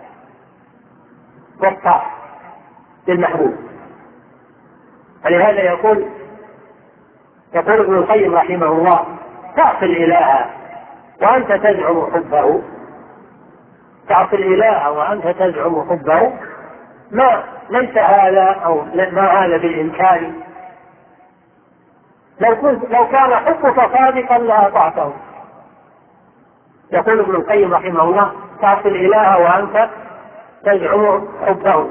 والطاعة للمحبوب. فلهذا يقول ابن القيم رحمه الله تعصي الإله وأنت تزعم حبه، تعصي الإله وأنت تزعم حبه، ما ليس هذا أو ما هذا بالإمكان. لو كان حبك صادقا لأطعته. يقول ابن القيم رحمه الله تعصي الإله وأنت تزعم حبه.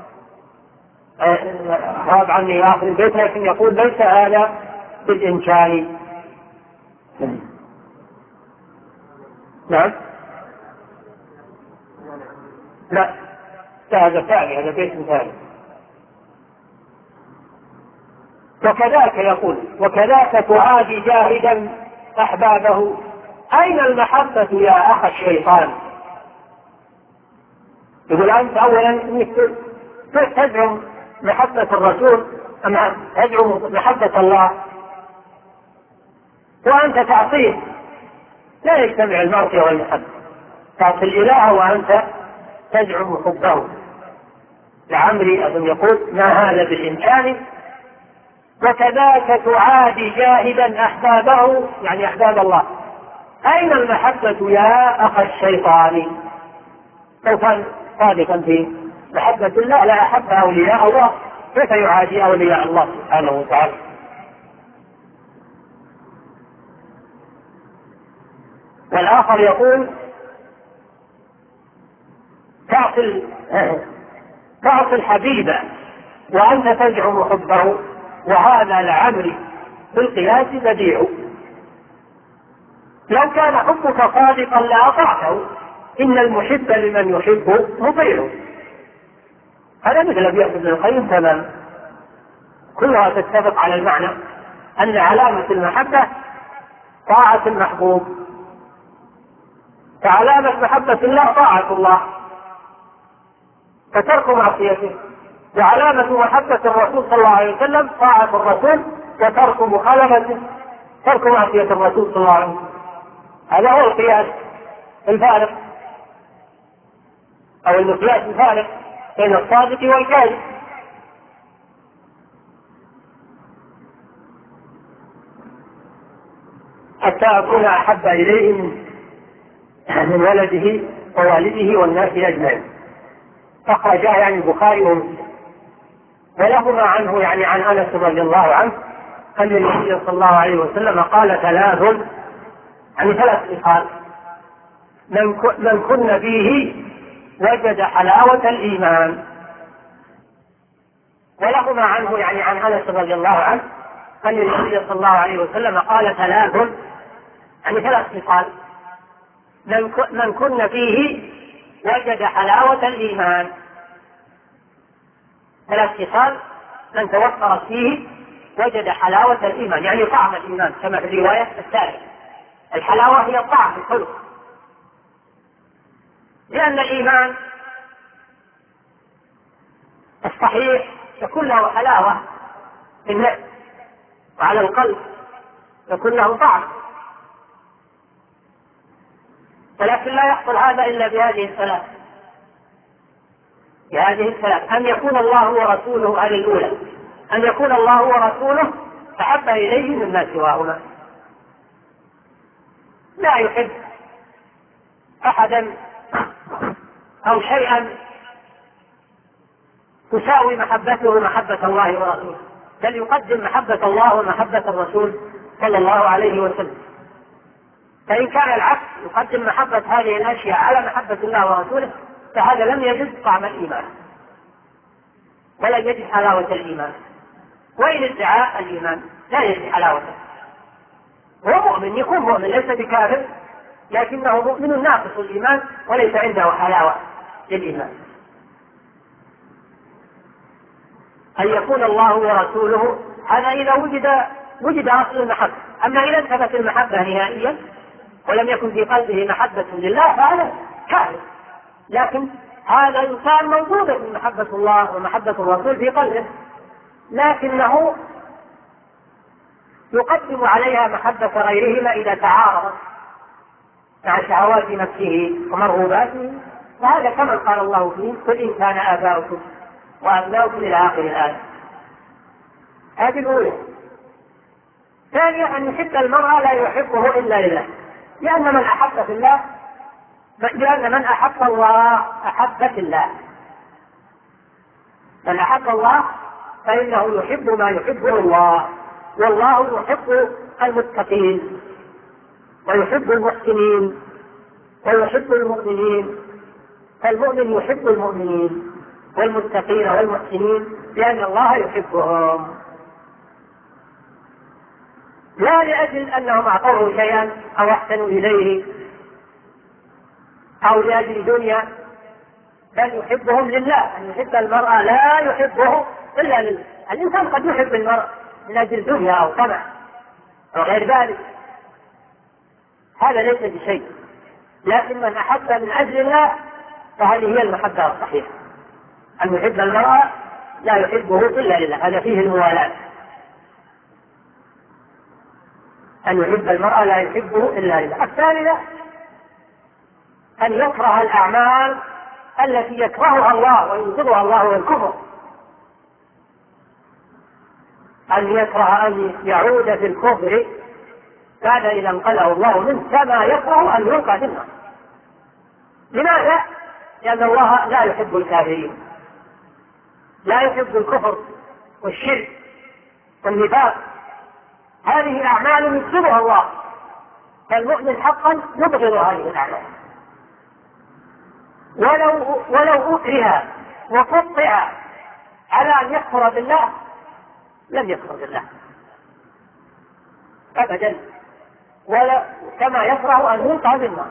غاب عني آخر البيت، لكن يقول ليس هذا بالإمكان. نعم، لا هذا ثاني، هذا بيت ثاني. وكذاك يقول وكذاك تعادي جاهدا أحبابه، أين المحبة يا أخ الشيطان؟ يقول أنت أولا تزعم محبة الرسول أم تزعم محبة الله وأنت تعصيه، لا يجتمع المعصية والمحبة. تعصي الإله وأنت تزعم حبه. لعمري أظن يقول ما هذا بالإمكان. وكذاك تعادي جاهدا أحبابه، يعني أحباب الله، أين المحبة يا أخ الشيطان؟ لو كان صادقا في محبة الله لا أحب أولياء الله، كيف يعادي أولياء الله سبحانه وتعالى؟ والآخر يقول تعصي الحبيب وأنت تزعم حبه، وهذا لعمري في القياس بديع. لو كان حبك صادقا لأطعته، إن المحب لمن يحبه مطيع. هذا مثل أبيات ابن القيم تمام، كلها تتفق على المعنى أن علامة المحبة طاعة المحبوب، فعلامة محبة الله طاعة الله فترك معصيته، وعلامة محبة الرسول صلى الله عليه وسلم طاعة الرسول وترك مخالفته، ترك معصية الرسول صلى الله عليه وسلم. هذا هو القياس الفارق أو المقياس الفارق بين الصادق والكاذب. حتى أكون أحب إليه من ولده ووالده والناس أجمعين. أخرجاه يعني البخاري ومسلم. ولهما عنه يعني عن أنس رضي الله عنه أن النبي صلى الله عليه وسلم قال ثلاث، يعني ثلاث خصال من كن فيه وجد حلاوة الإيمان. ولهما عنه يعني عن أنس رضي الله عنه أن النبي صلى الله عليه وسلم قال ثلاث، يعني ثلاث خصال من كن فيه وجد حلاوة الإيمان. ثلاث خصال من توفرت فيه وجد حلاوة الإيمان، يعني طعم الإيمان كما في الرواية الثالثة. الحلاوة هي الطعم الحلو، لأن الإيمان الصحيح يكون له حلاوة في النفس وعلى القلب، يكون له طعم، ولكن لا يحصل هذا إلا بهذه الثلاث. أن يكون الله ورسوله، هذه الأولى، أن يكون الله ورسوله أحب إليه مما سواهما. لا يحب أحدا أو شيئا تساوي محبته محبة الله ورسوله، بل يقدم محبة الله ومحبة الرسول صلى الله عليه وسلم. فإن كان العكس يقدم محبة هذه الأشياء على محبة الله ورسوله فهذا لم يجد طعم الإيمان ولا يجد حلاوة الإيمان، وإن ادعى الإيمان لا يجد حلاوته. هو مؤمن، يكون مؤمن ليس بكافر، لكنه مؤمن ناقص الإيمان وليس عنده حلاوة للإيمان. أن يكون الله ورسوله هذا إذا وجد أصل المحبة. أما إذا انتفت المحبة نهائيا ولم يكن في قلبه محبة لله فهذا كافر. لكن هذا إنسان موجودة من محبة الله ومحبة الرسول في قلبه، لكنه يقدم عليها محبة غيرهما إذا تعارضت مع شهوات نفسه ومرغوباته، وهذا كما قال الله فيه: قل إن كان آباؤكم وأبناؤكم إلى آخر الآية. هذه الأولى. ثانيا أن يحب المرء لا يحبه إلا لله، لأن من أحب في الله، لأن من أحب الله أحب في الله. من أحب الله فإنه يحب ما يحبه الله، والله يحب المتقين ويحب المحسنين ويحب المؤمنين. فالمؤمن يحب المؤمنين والمتقين والمحسنين لأن الله يحبهم، لا لأجل أنهم أعطوه شيئا أو أحسنوا إليه أو لأجل دنيا، بل يحبهم لله. أن يحب المرء لا يحبه إلا لله. الإنسان قد يحب المرء من أجل دنيا أو طمع أو غير ذلك، هذا ليس بشيء، لكن من أحب من أجل الله فهذه هي المحبة الصحيحة. أن يحب المرء لا يحبه إلا لله، هذا فيه الموالاة. أن يحب المرء لا يحبه إلا لله. الثالثة أن يكره الأعمال التي يكرهها الله ويبغضها الله والكفر، أن يكره أن يعود في الكفر بعد إذا انقذه الله منه، كما يكره أن يلقى في النار. لماذا؟ لأن الله لا يحب الكافرين، لا يحب الكفر والشرك والنفاق. هذه أعمال يبغضها الله، فالمؤمن حقا يبغض هذه الأعمال، ولو أكره وقطع على أن يكفر بالله لم يكفر بالله أبدا، ولا كما يكره أن يلقى بالنار.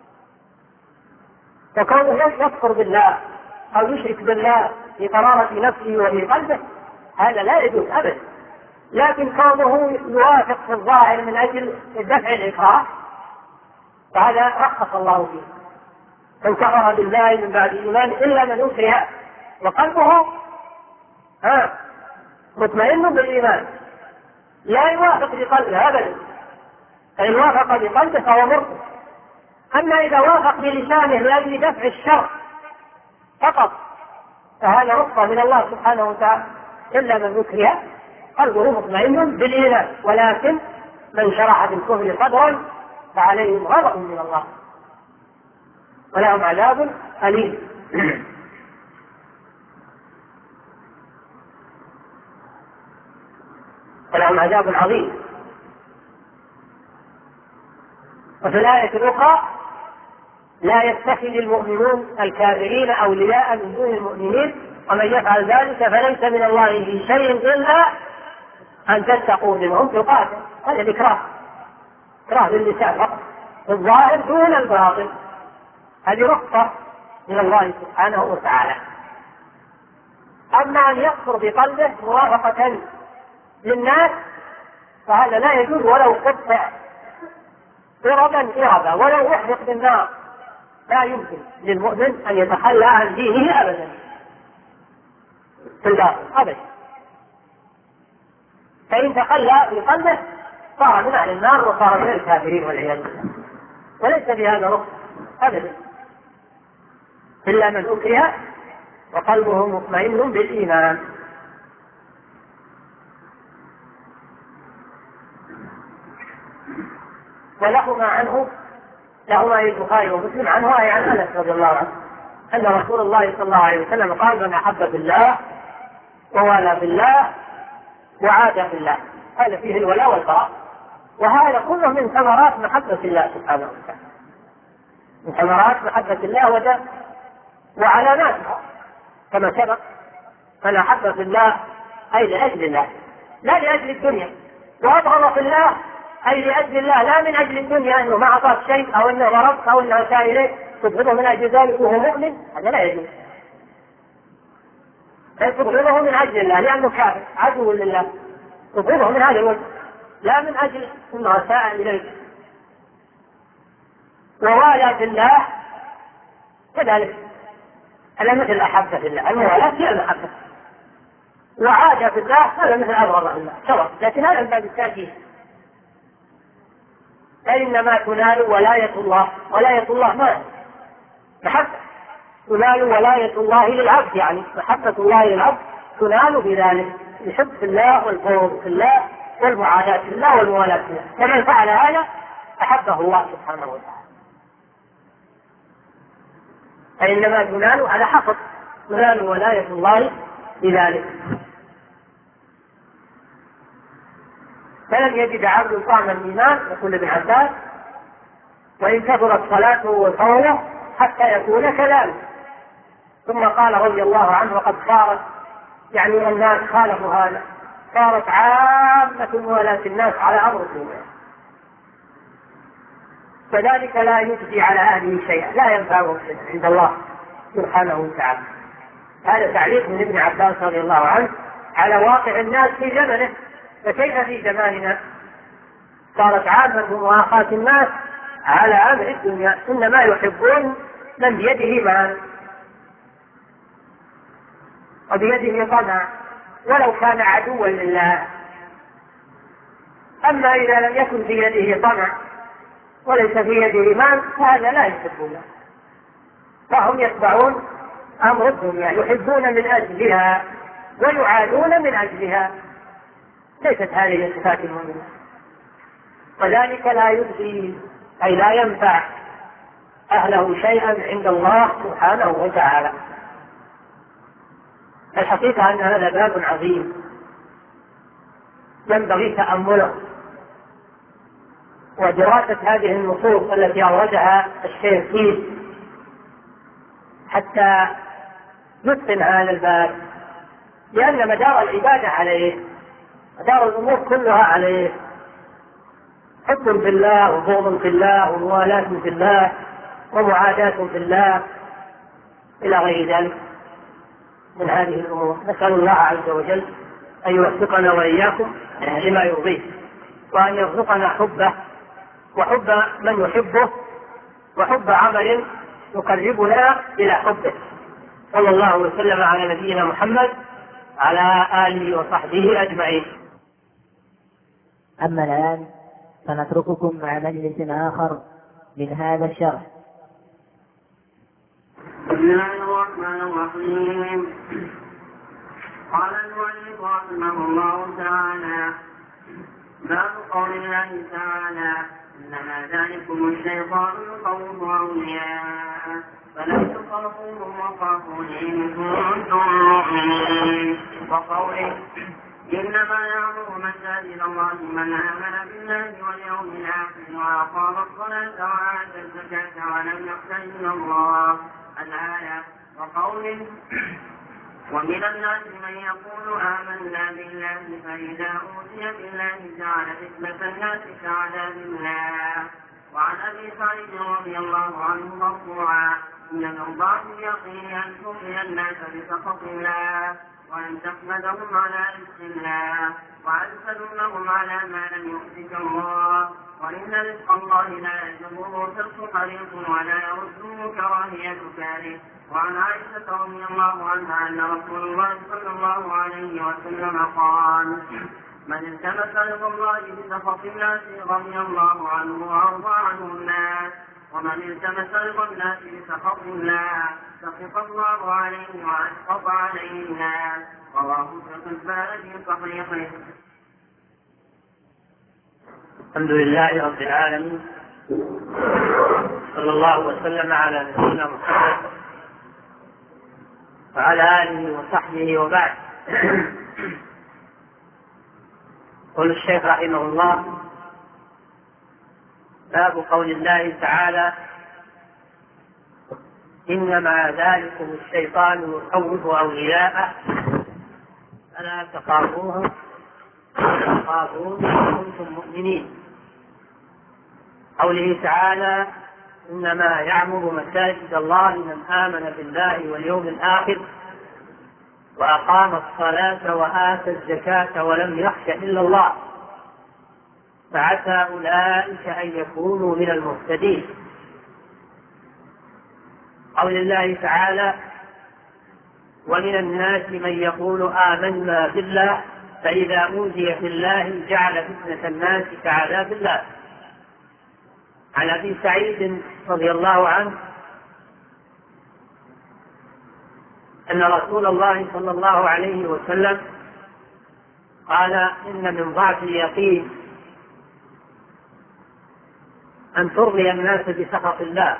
فكونه يكفر بالله أو يشرك بالله في قرارة نفسه وفي قلبه هذا لا يجوز أبدا، لكن كونه يوافق في الظاهر من أجل دفع الإكراه فهذا رخص الله فيه. من كفر بالله من بعد إيمان إلا من أكره وقلبه مطمئن بالإيمان، لا يوافق بقلبه أبدا، فإن وافق بقلبه فهو مرتد. أما إذا وافق بلسانه لأجل دفع الشر فقط فهذا رخصة من الله سبحانه وتعالى. إلا من أكره قلبه مطمئن بالإيمان، ولكن من شرح بالكفر صدرا فعليهم غضب من الله ولهم عذاب أليم. ولهم عذاب عظيم. وفي الآية الأخرى: لا يتخذ المؤمنون الكافرين أولياء من دون المؤمنين ومن يفعل ذلك فليس من الله في شيء إلا أن تتقوا منهم تقاتل. هذا الإكراه، إكراه باللسان فقط الظاهر دون الباطن، هذه رخصة من الله سبحانه وتعالى. أما أن يكفر بقلبه موافقة للناس فهذا لا يجوز ولو قطع إربا ولو أحرق بالنار. لا يمكن للمؤمن أن يتخلى عن دينه أبدا في الباطل أبدا، فإن تخلى في قلبه صار من أهل النار وصار من الكافرين والعياذ بالله، وليس بهذا رخصة أبدا إلا من أكره وقلبه مطمئن بالإيمان. لهما البخاري ومسلم عنه أي عن أنس رضي الله عنه أن رسول الله صلى الله عليه وسلم قال: من أحب بالله ووالى بالله وعاد بالله. هذا فيه الولاء والبراء، وهذا كله من ثمرات محبة الله سبحانه وتعالى، من ثمرات محبة الله وعلاماتها كما سبق. من أحب في الله أي لأجل الله لا لأجل الدنيا، وأبغض في الله أي لأجل الله لا من أجل الدنيا، أنه ما أعطاك شيء أو أنه ضربك أو أنه أساء إليك تبغضه من أجل ذلك وهو مؤمن، هذا لا يجوز. تبغضه من أجل الله لأنه كافر عدو لله، تبغضه من هذا الوجه لا من أجل أنه أساء إليك. ووالى في الله كذلك، هذا مثل أحب في الله، الموالاة هي المحبة. وعاد في الله هذا مثل أبغض في الله سواء، لكن هذا من باب التأكيد. فإنما تنال ولاية الله، ولاية الله ما محبة، تنال ولاية الله للعبد، يعني محبة الله للعبد تنال بذلك، الحب في الله والبغض في الله والمعاداة في الله والموالاة في الله. فمن فعل هذا أحبه الله سبحانه وتعالى. فإنما تنال على حسب تنال ولاية الله بذلك. فلم يجد عبد طعم الإيمان يقول ابن عباس: وإن كثرت صلاته وصومه حتى يكون كذلك. ثم قال رضي الله عنه: وقد صارت، يعني الناس خالفوا هذا، صارت عامة ولاة الناس على أمر الدنيا، فذلك لا يجزي على أهله شيئا، لا ينفعهم عند الله سبحانه وتعالى. هذا تعليق من ابن عباس رضي الله عنه على واقع الناس في زمنه. فكيف في زماننا صارت عامة مؤاخاة الناس على أمر الدنيا، إنما يحبون من بيده مال وبيده طمع ولو كان عدوا لله. أما إذا لم يكن في يده طمع وليس في يده مال فهذا لا يحبونه، فهم يتبعون أمر الدنيا، يحبون من أجلها ويعادون من أجلها. ليست هذه صفات المؤمنين، وذلك لا يجزي أي لا ينفع أهله شيئا عند الله سبحانه وتعالى. الحقيقة أن هذا باب عظيم ينبغي تأمله ودراسة هذه النصوص التي أوردها الشيخ فيه حتى نتقن هذا الباب، لأن مدار العبادة عليه، مدار الأمور كلها عليه، حب في الله وبغض في الله وموالاة في الله ومعاداة في الله إلى غير ذلك من هذه الأمور. نسأل الله عز وجل أن يوفقنا وإياكم لما يرضيه، وأن يرزقنا حبه وحب من يحبه وحب عمل يقربنا إلى حبه. صلى الله وسلم على نبينا محمد على آله وصحبه أجمعين. أما الآن فنترككم مع مجلس آخر من هذا الشرح. بسم الله الرحمن الرحيم. قال المؤلف رحمه الله تعالى: باب قول الله تعالى: إنما ذلكم الشيطان يخوف أولياءه فلا تخافوهم وخافون إن كنتم مؤمنين. وقوله: إنما يعمر مساجد الله من آمن بالله واليوم الآخر وأقام الصلاة وآتى الزكاة ولم يخش إلا الله. الآية. وقوله: ومن الناس من يقول آمنا بالله فإذا أوتي بالله جعل فتنة الناس كعذاب الله. وعن أبي سعيد رضي الله عنه مرفوعا: إن من ضعف اليقين أن تؤمن الناس بسخط الله وأن تحمدهم على رزق الله وأن تدلهم على ما لم يؤتك الله وإن رزق الله لا يجبره حرص حريص ولا يرده كراهية كاره. وعن عائشة رضي الله عنها أن رسول الله صلى الله عليه وسلم قال: من التمس رضا الله بسخط الناس رضي الله عنه وأرضى عنه الناس ومن التمس رضا الناس بسخط الله سخط الله عليه وأسخط عليه الناس. رواه الحبان في صحيحه. الحمد لله رب العالمين، صلى الله وسلم على نبينا محمد وعلى آله وصحبه وبعد. قال الشيخ رحمه الله: باب قول الله تعالى: إنما ذلكم الشيطان يخوف أولياءه فلا تخافوهم وخافون إن كنتم مؤمنين. قوله تعالى: إنما يعمر مساجد الله من آمن بالله واليوم الآخر وأقام الصلاة وآتى الزكاة ولم يخش إلا الله فعسى أولئك أن يكونوا من المهتدين. قول الله تعالى: ومن الناس من يقول آمنا بالله فإذا أوذي في الله جعل فتنة الناس كعذاب الله. عن أبي سعيد رضي الله عنه أن رسول الله صلى الله عليه وسلم قال: إن من ضعف اليقين أن ترضي الناس بسخط الله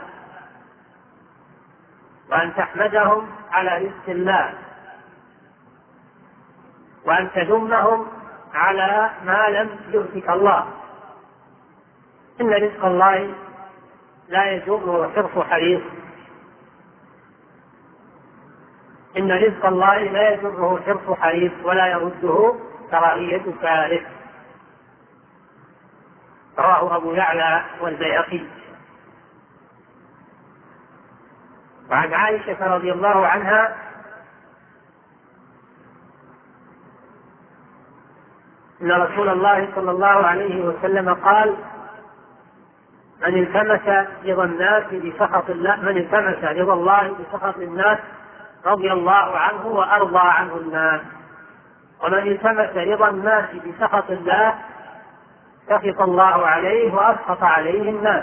وأن تحمدهم على رزق الله وأن تذمهم على ما لم يؤتك الله. إن رزق الله لا يجره حرص حريص. إن رزق الله لا يجره حرص حريص ولا يرده كراهية كاره. رواه أبو يعلى والبيهقي. وعن عائشة رضي الله عنها أن رسول الله صلى الله عليه وسلم قال: من التمس رضا الناس بسخط الله من التمس رضا الله بسخط الناس رضي الله عنه وأرضى عنه الناس ومن التمس رضا الناس بسخط الله سخط الله عليه وأسخط عليه الناس.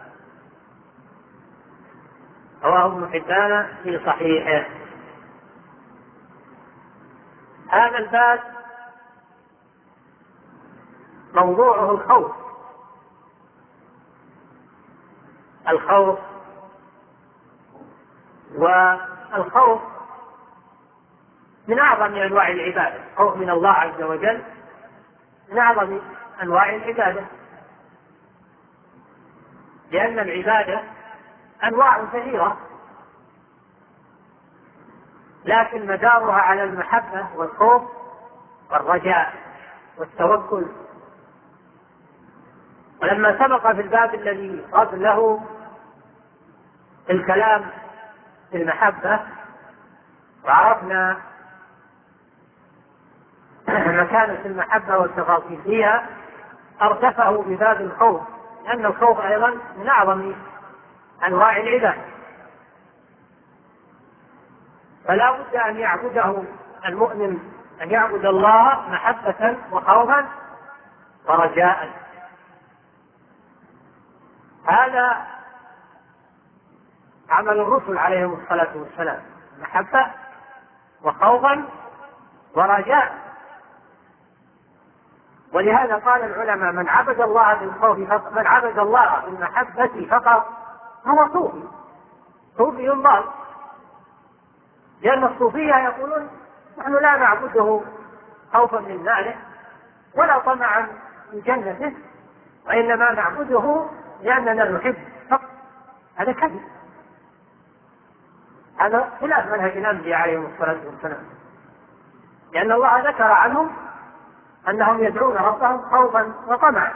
رواه ابن حبان في صحيحه. هذا الباب موضوعه الخوف والخوف من أعظم أنواع العبادة. خوف من الله عز وجل من أعظم أنواع العبادة، لأن العبادة أنواع كثيرة لكن مدارها على المحبة والخوف والرجاء والتوكل. ولما سبق في الباب الذي قبله الكلام في المحبة وعرفنا مكانة المحبة والتفاصيل فيها، ارتفعوا بباب الخوف، لأن الخوف أيضا من أعظم أنواع العبادة. فلا بد أن يعبده المؤمن، أن يعبد الله محبة وخوفا ورجاء. هذا عمل الرسل عليهم الصلاة والسلام، محبة وخوفا ورجاء. ولهذا قال العلماء: من عبد الله بالخوف فقط، من عبد الله بالمحبة فقط هو صوفي ضال. لأن الصوفية يقولون: نحن لا نعبده خوفا من ماله ولا طمعا من جنته، وإنما نعبده لأننا نحب فقط. هذا كذب، هذا خلاف منهج الأنبياء عليهم الصلاة والسلام، لأن الله ذكر عنهم أنهم يدعون ربهم خوفا وطمعا.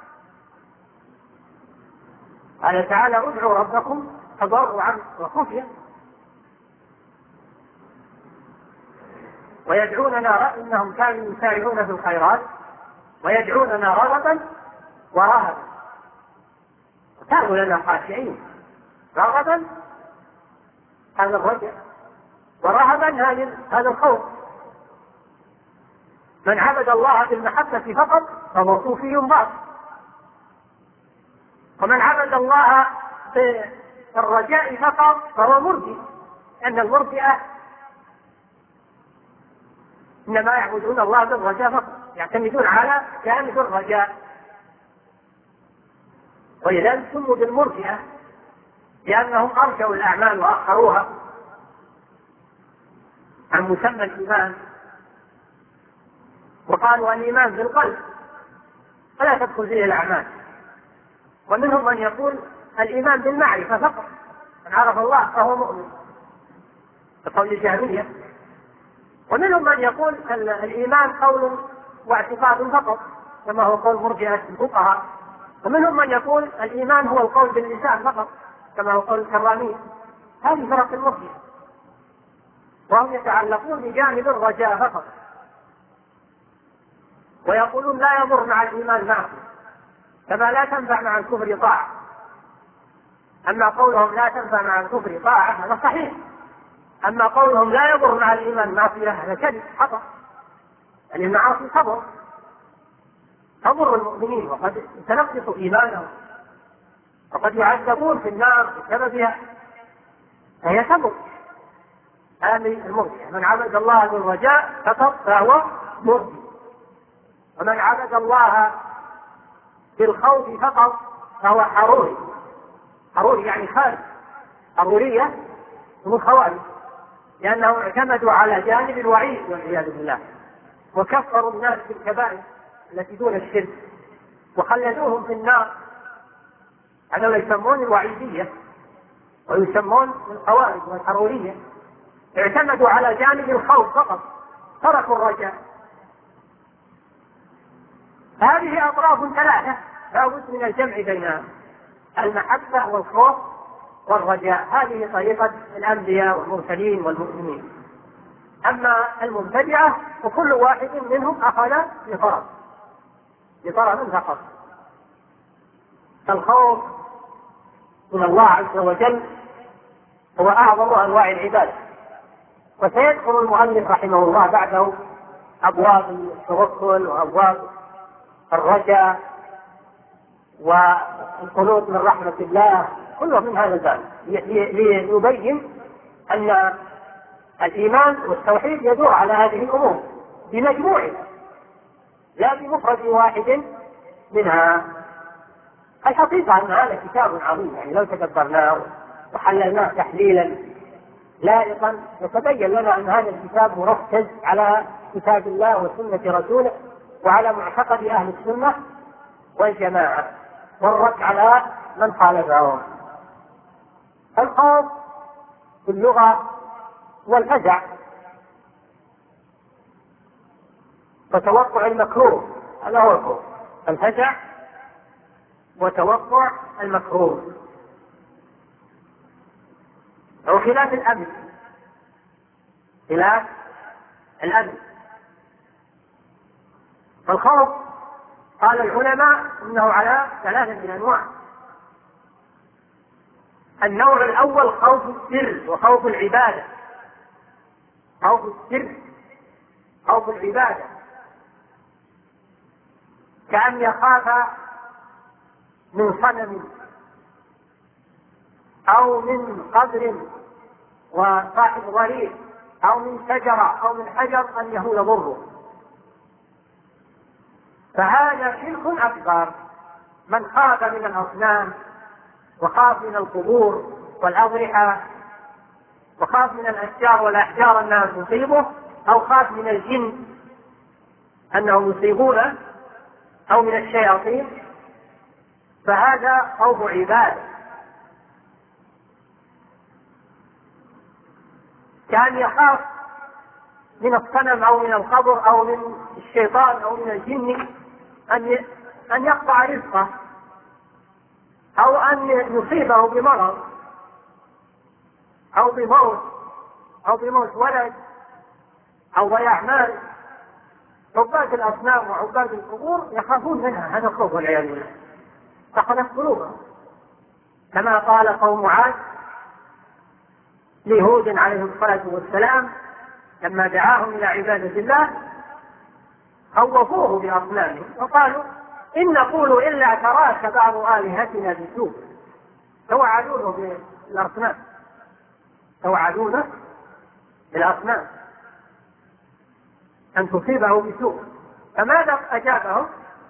قال تعالى: ادعوا ربكم تضرعا وخفيا. ويدعوننا، إنهم كانوا يسارعون في الخيرات ويدعوننا رغبا ورهبا، كانوا لنا خاشعين. رغبا هذا الرجع، ورهبا هذا الخوف. من عبد الله بالمحبة فقط فهو صوفي باطل، ومن عبد الله بالرجاء فقط فهو مرجئ، لأن المرجئة إنما يعبدون الله بالرجاء فقط، يعتمدون على جانب الرجاء، ولذلك سموا بالمرجئة لأنهم أرجوا الأعمال وأخروها عن مسمى الإيمان، وقالوا الإيمان بالقلب فلا تدخل فيه الأعمال. ومنهم من يقول الإيمان بالمعرفة فقط، من عرف الله فهو مؤمن كقول الجهمية. ومنهم من يقول الإيمان قول واعتقاد فقط كما هو قول مرجئة الفقهاء. ومنهم من يقول الإيمان هو القول باللسان فقط كما هو قول الكرامية. هذه فرق المرجئة، وهم يتعلقون بجانب الرجاء فقط، ويقولون لا يضر مع الإيمان معصية كما لا تنفع مع الكفر طاعة. أما قولهم لا تنفع مع الكفر طاعة هذا صحيح، أما قولهم لا يضر مع الإيمان معصية هذا كذب خطأ، لأن المعاصي تضر المؤمنين وقد تنقص إيمانهم وقد يعذبون في النار بسببها، فهي تضر. هذه المرجئة. من عبد الله بالرجاء فقط فهو مرجئ، ومن عبد الله بالخوف فقط فهو حروري. حروري يعني خارج، حرورية هم الخوارج، لأنهم اعتمدوا على جانب الوعيد والعياذ بالله، وكفروا الناس بالكبائر التي دون الشرك وخلدوهم في النار. هذول يسمون الوعيدية ويسمون الخوارج والحرورية، اعتمدوا على جانب الخوف فقط، تركوا الرجاء. هذه أطراف ثلاثة لا بد من الجمع بين المحبة والخوف والرجاء. هذه طريقة الأنبياء والمرسلين والمؤمنين. أما المبتدعة فكل واحد منهم أخذ بطرف فقط. الخوف من الله عز وجل هو أعظم أنواع العبادة، وسيدخل المؤلف رحمه الله بعده أبواب التوكل وأبواب الرجاء والقنوط من رحمة الله، كله من هذا الباب، ليبين أن الإيمان والتوحيد يدور على هذه الأمور بمجموعها لا بمفرد واحد منها. الحقيقة أن هذا كتاب عظيم، يعني لو تدبرناه وحللناه تحليلا لائقا يتبين لنا أن هذا الكتاب مركز على كتاب الله وسنة رسوله وعلى معتقد أهل السنة والجماعة، والرد على من خالفهم. الخوف في اللغة والفزع وتوقع المكروه، هذا هو الخوف، الفزع وتوقع المكروه، أو خلاف الأمن. خلاف الأمن. فالخوف قال العلماء إنه على ثلاثة أنواع. النوع الأول خوف السر وخوف العبادة. خوف السر خوف العبادة، كأن يخاف من صنم أو من قبر وصاحب ضريح أو من شجرة أو من حجر أنه يضره، فهذا شرك أكبر. من خاف من الأصنام وخاف من القبور والأضرحة وخاف من الأشجار والأحجار أنها تصيبه، أو خاف من الجن أنهم يصيبونه، أو من الشياطين، فهذا خوف عبادة. كان يخاف من الصنم أو من القبر أو من الشيطان أو من الجن أن يقطع رزقه أو أن يصيبه بمرض أو بموت ولد أو ضياع مال. عباد الأصنام وعباد القبور يخافون منها هذا الخوف والعياذ بالله، فقدت قلوبهم، كما قال قوم عاد لهود عليه الصلاة والسلام لما دعاهم إلى عبادة الله خوفوه بأصنامهم وقالوا إن نقول إلا تراك بعض آلهتنا بسوء. توعدونه بالأصنام، توعدونه بالأصنام أن تصيبه بسوء. فماذا أجابهم؟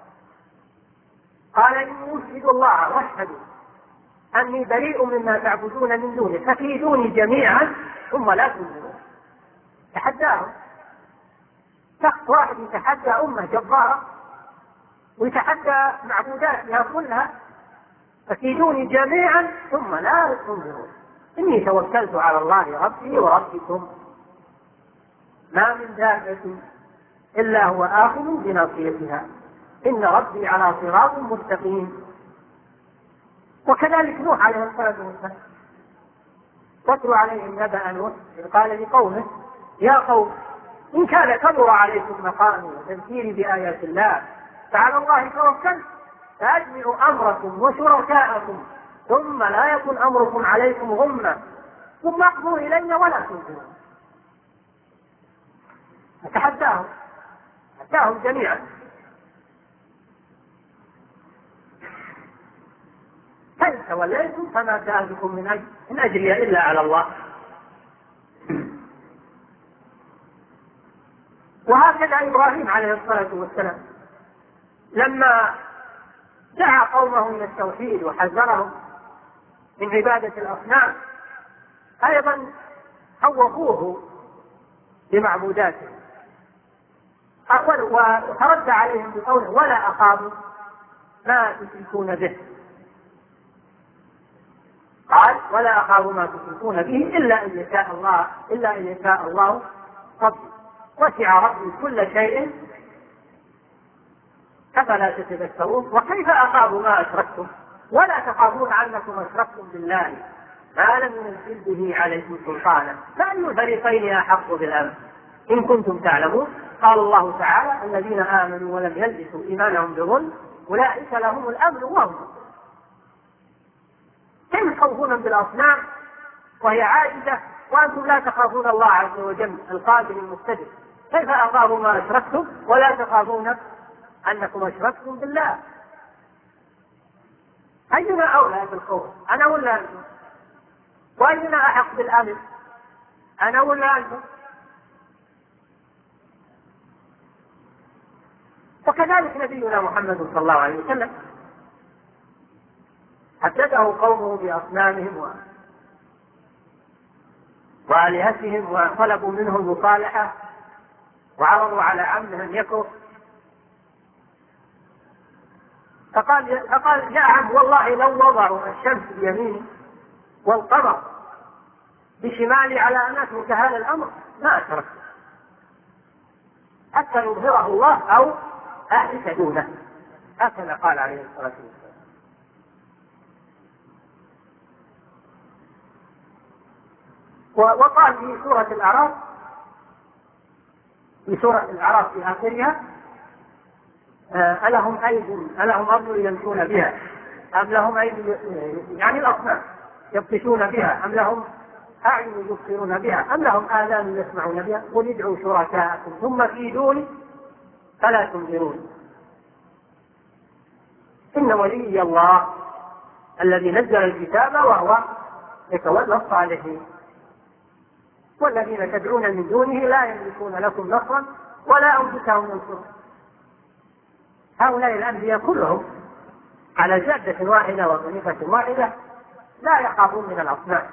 قال إني أشهد الله واشهدوا أني بريء مما تعبدون من دونه فكيدوني جميعا ثم لا تنظرون. تحداهم، شخص واحد يتحدى أمة جبارة ويتحدى معبوداتها كلها، فكيدوني جميعا ثم لا تنظرون. إني توكلت على الله ربي وربكم ما من دابة إلا هو آخذ بناصيتها إن ربي على صراط مستقيم. وكذلك نوح عليه الصلاة والسلام، واتل عليهم نبأ نوح إذ قال لقومه يا قوم إن كان كبر عليكم مقامي وتذكيري بآيات الله فعلى الله توكلت فأجمعوا أمركم وشركاءكم ثم لا يكن أمركم عليكم غمة ثم اقضوا إلي ولا تنظرون. فتحداهم جميعا. فإن توليتم فما سألتكم من أجري إلا على الله. وهكذا إبراهيم عليه الصلاة والسلام لما دعا قومه إلى التوحيد وحذرهم من عبادة الأصنام أيضا خوفوه بمعبوداته وترد عليهم بقوله ولا أخاف ما تشركون به. قال ولا أخاف ما تشركون به إلا أن يشاء الله ربي وسع ربي كل شيء أفلا تتذكرون. وكيف أخاف ما أشركتم ولا تخافون أنكم أشركتم بالله ما لم ينزل به عليكم سلطانا فأي الفريقين أحق بالأمن إن كنتم تعلمون. قال الله تعالى الذين آمنوا ولم يلبسوا إيمانهم بظلم أولئك لهم الأمن وهم. كيف تخافون بالأصنام وهي عاجزة وأنتم لا تخافون الله عز وجل القادر المقتدر؟ كيف أخافوا ما أشركتم ولا تخافون أنكم أشركتم بالله؟ أينا أولى بالخوف أنا ولا أنتم؟ وأينا أحق بالأمن أنا ولا أنتم؟ وكذلك نبينا محمد صلى الله عليه وسلم هدده قومه بأصنامهم وآلهتهم وطلبوا منه المصالحة وعرضوا على عمه أن يكفر فقال يا عم والله لو وضعوا الشمس بيميني والقمر بشمالي على أن أترك هذا الأمر ما أتركه حتى يظهره الله أو أهلك دونه. هكذا قال عليه الصلاة والسلام. وقال في سورة الأعراف في آخرها ألهم أرجل يمشون بها أم لهم أيدي يعني الأصنام يبطشون بها أم لهم أعين يبصرون بها أم لهم آذان يسمعون بها قل ادعوا شركاءكم ثم كيدوني فلا تنظرون. إن ولي الله الذي نزل الكتاب وهو يتولى الصالحين والذين تدعون من دونه لا يملكون لكم نصرا ولا أنفسهم ينصرون. هؤلاء الأنبياء كلهم على جادة واحدة وطريقة واحدة لا يخافون من الأصنام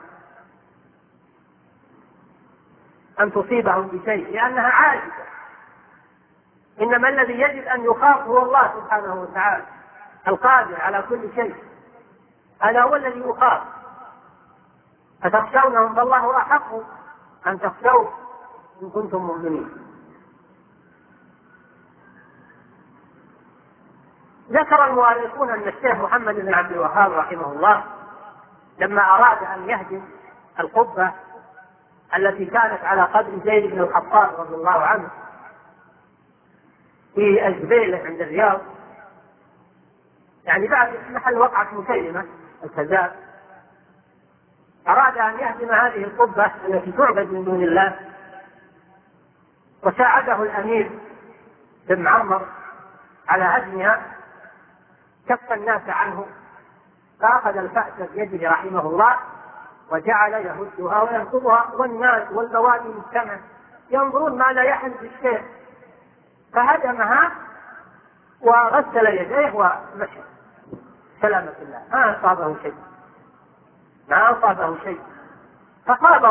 أن تصيبهم بشيء لأنها عاجزة. إنما الذي يجب أن يخاف هو الله سبحانه وتعالى القادر على كل شيء. هذا هو الذي يخاف. أتخشونهم فالله أحق أن تخشوه إن كنتم مؤمنين. ذكر المؤرخون أن الشيخ محمد بن عبد الوهاب رحمه الله لما أراد أن يهدم القبة التي كانت على قدر زيد بن الخطاب رضي الله عنه في الجبيلة عند الرياض، يعني بعد محل وقعة مسيلمة الكذاب، أراد أن يهدم هذه القبة التي تعبد من دون الله، وساعده الأمير بن معمر على هدمها، كف الناس عنه، فأخذ الفأس بيده رحمه الله وجعل يهدها وينقضها، والناس والبوادي مجتمع ينظرون ما لا يحل بالشيء، فهدمها وغسل يديه ومشى سلامة الله، ما أصابه شيء، فخاب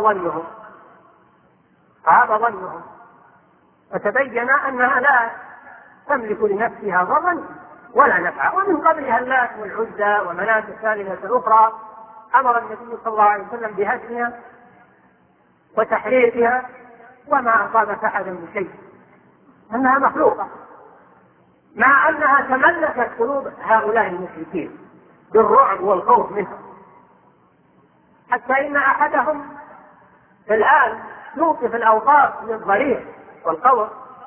ظنهم فتبين أنها لا تملك لنفسها ضرا ولا نفعا. ومن قبلها اللات والعزى ومناة الثالثة الأخرى أمر النبي صلى الله عليه وسلم بهدمها وتحريقها، وما أصابت أحدا بشيء، أنها مخلوقة، مع أنها تملكت قلوب هؤلاء المشركين بالرعب والخوف منهم، حتى إن أحدهم الآن يوقف الأوقاف للضريح والقبر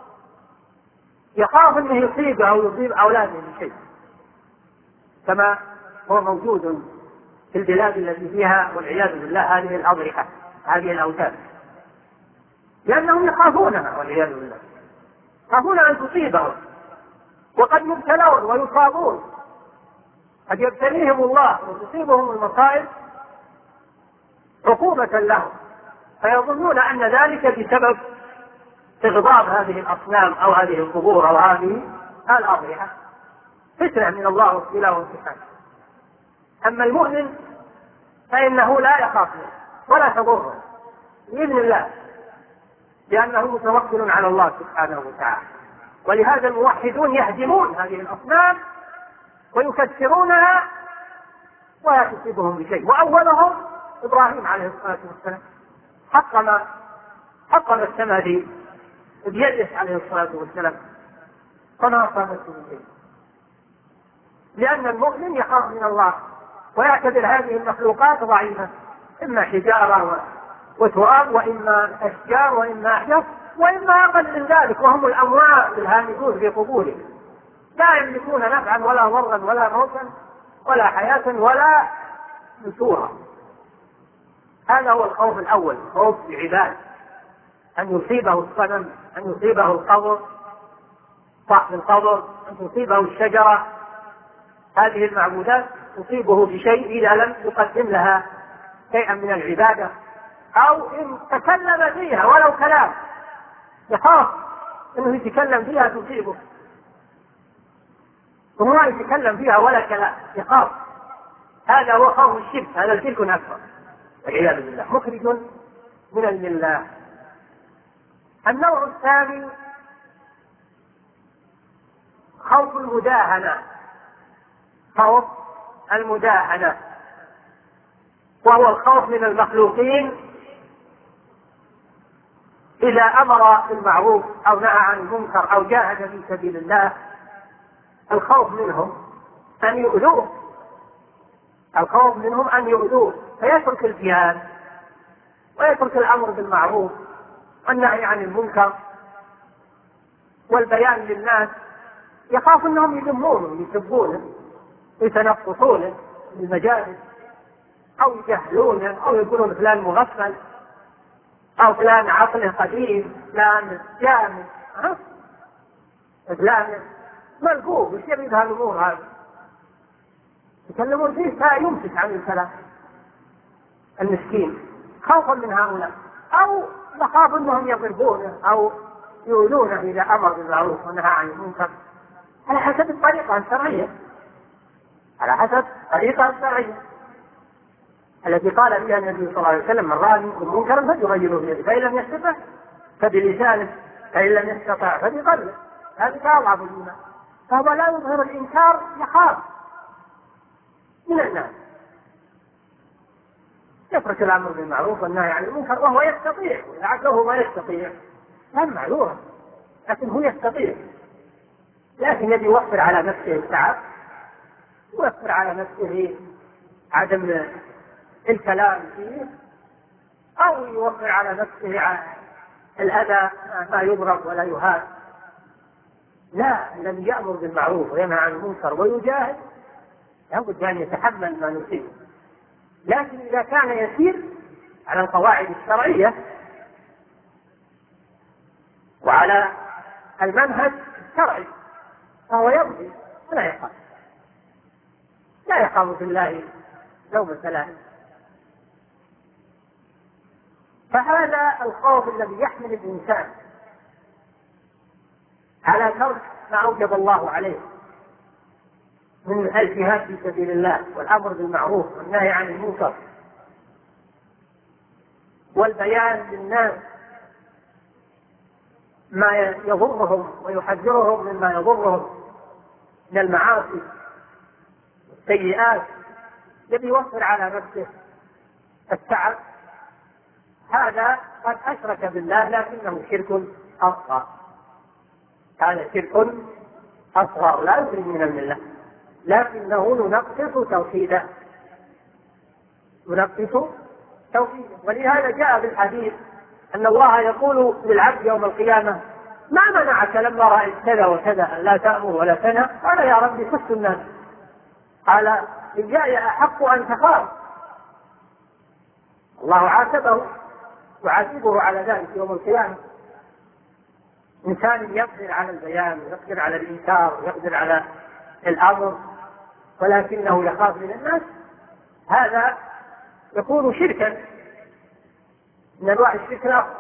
يخاف أنه يصيبه أو يصيب أولاده بشيء، كما هو موجود في البلاد التي فيها والعياذ بالله هذه الأضرحة، هذه الأوتاد، لأنهم يخافونها والعياذ بالله، يخافون أن تصيبهم، وقد يبتلون ويصابون، قد يبتليهم الله وتصيبهم المصائب عقوبة لهم، فيظنون أن ذلك بسبب إغضاب هذه الأصنام أو هذه القبور أو هذه الأضرحة، فتنة من الله وابتلاء وامتحان. أما المؤمن فإنه لا يخاف ولا تضره بإذن الله، لأنه متوكل على الله سبحانه وتعالى. ولهذا الموحدون يهدمون هذه الأصنام ويكسرونها ولا تصيبهم بشيء، وأولهم إبراهيم عليه الصلاة والسلام حطم السماء بيده عليه الصلاة والسلام فما أصابته بشيء، لأن المؤمن يخاف من الله ويعتبر هذه المخلوقات ضعيفة، إما حجارة وتراب، وإما أشجار، وإما أحجار، وإما أقل من ذلك، وهم الأموات الهامدون في قبورهم لا يملكون نفعا ولا ضرا ولا موتا ولا حياة ولا نشورا. هذا هو الخوف الأول، خوف العباد، أن يصيبه الصنم، أن يصيبه القبر، صاحب القبر، أن تصيبه الشجرة، هذه المعبودات تصيبه بشيء إذا لم يقدم لها شيئا من العبادة، أو إن تكلم فيها ولو كلام يخاف أنه يتكلم فيها تصيبه، وهو يتكلم فيها ولا كلام يخاف. هذا هو خوف الشرك، هذا شرك أكبر والعياذ بالله، مخرج من الملة. النوع الثاني خوف المداهنة، خوف المداهنة، وهو الخوف من المخلوقين إذا أمر بالمعروف أو نهى عن المنكر أو جاهد في سبيل الله، الخوف منهم أن يؤذوه، الخوف منهم أن يؤذوه، فيترك الجهاد ويترك الأمر بالمعروف والنهي عن المنكر والبيان للناس، يخاف أنهم يذمونه يسبونه يتنقصونه بالمجالس، أو يجهلونه، أو يقولون فلان مغفل، أو فلان عقله قديم، فلان جامد، فلان ملقوب، وش يبي بهالأمور هذه؟ يتكلمون فيه فيمسك عن الكلام المسكين خوفا من هؤلاء، أو يخاف أنهم يضربونه أو يؤذونه إذا أمر بالمعروف ونهى عن المنكر، على حسب الطريقة الشرعية، على حسب الطريقة الشرعية التي قال فيها النبي صلى الله عليه وسلم: من رأى منكم منكرا فليغيره بيده، فإن لم يستطع فبلسانه، فإن لم يستطع فبقلبه، هذا أضعف الإيمان. فهو لا يظهر الإنكار، يخاف من الناس، يترك الأمر بالمعروف والنهي عن المنكر وهو يستطيع، لعله ما يستطيع لا معلومة، لكن هو يستطيع، لكن يجب يوفر على نفسه التعب، يوفر على نفسه عدم الكلام فيه، أو يوفر على نفسه الأذى ما يضرب ولا يهان. لا، الذي يأمر بالمعروف وينهى عن المنكر ويجاهد لابد أن يتحمل ما نصيبه، لكن إذا كان يسير على القواعد الشرعية وعلى المنهج الشرعي فهو يمضي ولا يخاف، لا يخاف في الله لومة لائم. فهذا الخوف الذي يحمل الإنسان على ترك ما أوجب الله عليه من الجهاد في سبيل الله والأمر بالمعروف والنهي عن المنكر والبيان للناس ما يضرهم ويحذرهم مما يضرهم من المعاصي والسيئات، الذي يوفر على نفسه التعب، هذا قد أشرك بالله لكنه شرك أصغر. هذا شرك أصغر لا يخرج من الملة، لكنه ينقص توحيده، ولهذا جاء في الحديث أن الله يقول للعبد يوم القيامة: ما منعك لما رأيت كذا وكذا لا تأمر ولا تنهى؟ قال: يا ربي خفت الناس. قال: الجاي أحق أن تخاف. الله يعاتبه على ذلك يوم القيامة. إنسان يقدر على البيان ويقدر على الإنكار ويقدر على الأمر ولكنه يخاف من الناس، هذا يكون شركا من أنواع الشرك الأكبر.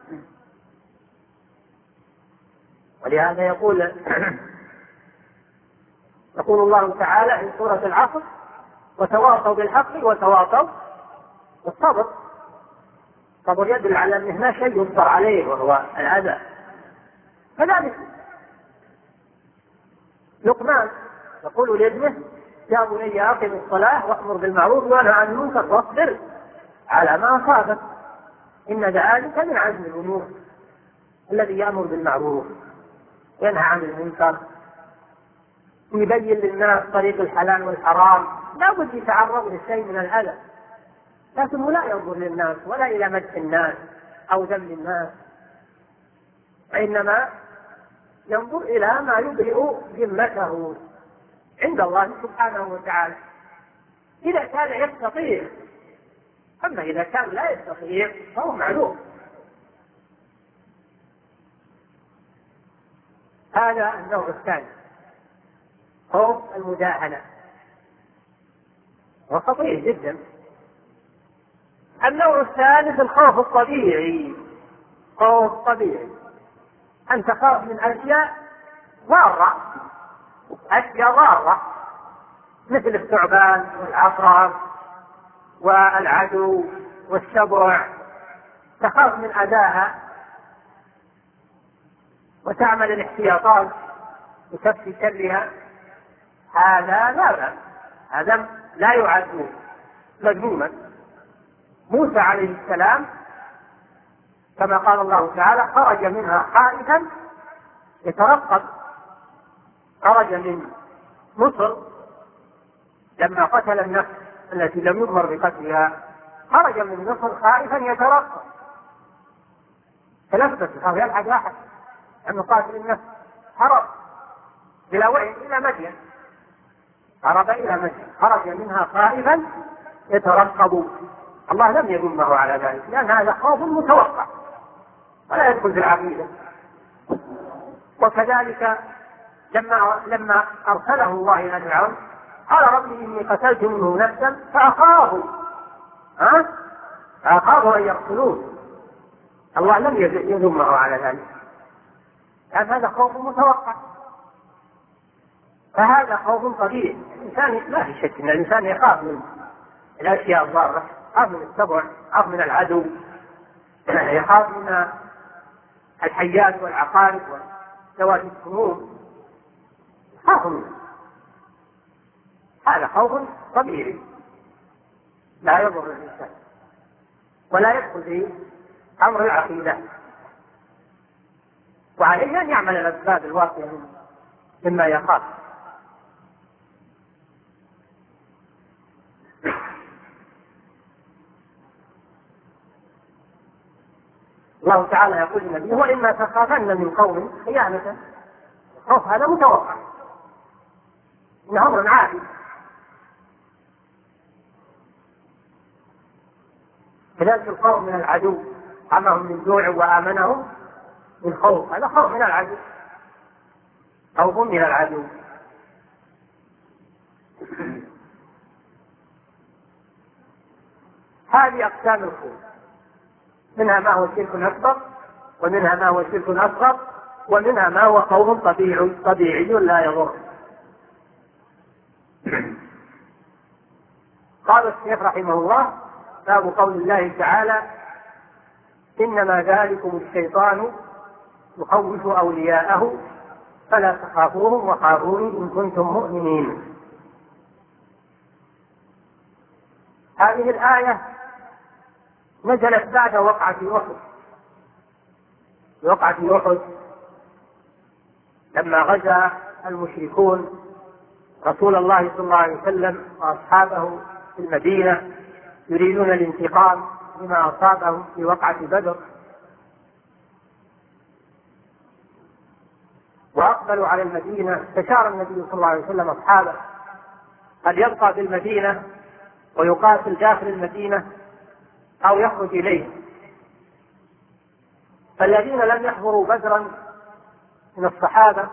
ولهذا يقول الله تعالى في سورة العصر: وتواصوا بالحق وتواصوا بالصبر. الصبر يدل على أن هناك شيء يصبر عليه وهو الأذى. كذلك لقمان يقول لابنه: يا بني أقم الصلاة وأمر بالمعروف وانهى عن المنكر واصبر على ما أصابك إن ذلك من عزم الأمور. الذي يأمر بالمعروف ينهى عن المنكر يبين للناس طريق الحلال والحرام، لا بد يتعرض لشيء من الأذى، لكنه لا ينظر للناس ولا إلى مدح الناس أو ذم الناس، وإنما ينظر إلى ما يبرئ ذمته عند الله سبحانه وتعالى إذا كان يستطيع. أما إذا كان لا يستطيع فهو معلوم. هذا النوع الثاني، خوف المداهنة، وخطير جدا. النوع الثالث الخوف الطبيعي. خوف طبيعي، أن تخاف من أشياء ضارة، مثل الثعبان والعقرب والعدو والسبع، تخاف من أذاها وتعمل الاحتياطات لكف شرها. هذا لا يعد مذموما. موسى عليه السلام كما قال الله تعالى: خرج منها خائفا يترقب. خرج من مصر لما قتل النفس التي لم يؤمر بقتلها، خرج من مصر خائفا يترقب، تلفت يخاف يلحق أحد أنه قاتل النفس. هرب بلا وعي إلى مدين، خرج منها خائفا يترقب. الله لم يذمه على ذلك، لأن هذا خوف متوقع ولا يدخل في العقيدة. وكذلك لما أرسله الله إلى فرعون قال: ربي إني قتلت منه نفسا فأخاف أن يقتلون. الله لم يذمه على ذلك، لأن هذا خوف متوقع. فهذا خوف طبيعي. الإنسان لا في شك أن الإنسان يخاف من الأشياء الضارة، يخاف من السبع، يخاف من العدو، يخاف من الحيات والعقارب وذوات السموم، يخاف منه. هذا خوف طبيعي لا يضر الإنسان ولا يدخل في أمر العقيدة، وعليه أن يعمل الأسباب الواقعة مما يخاف. الله تعالى يقول للنبي: وإما تخافن من قوم خيانة. الخوف هذا متوقع، إنه أمر عادي. كذلك الخوف من العدو، أمنهم من جوع وآمنهم من خوف، هذا خوف من العدو، خوف من العدو. هذه أقسام الخوف، منها ما هو شرك أكبر، ومنها ما هو شرك أصغر، ومنها ما هو خوف طبيعي لا يضر. قال الشيخ رحمه الله: باب قول الله تعالى: إنما ذلكم الشيطان يخوف أولياءه فلا تخافوهم وخافوني إن كنتم مؤمنين. هذه الآية نزلت بعد وقعة أحد. وقعة أحد لما غزا المشركون رسول الله صلى الله عليه وسلم وأصحابه في المدينة يريدون الانتقام لما أصابهم في وقعة بدر، وأقبلوا على المدينة. استشار النبي صلى الله عليه وسلم أصحابه: هل يبقى في المدينة ويقاتل داخل المدينة أو يخرج إليه؟ فالذين لم يحضروا بدرا من الصحابة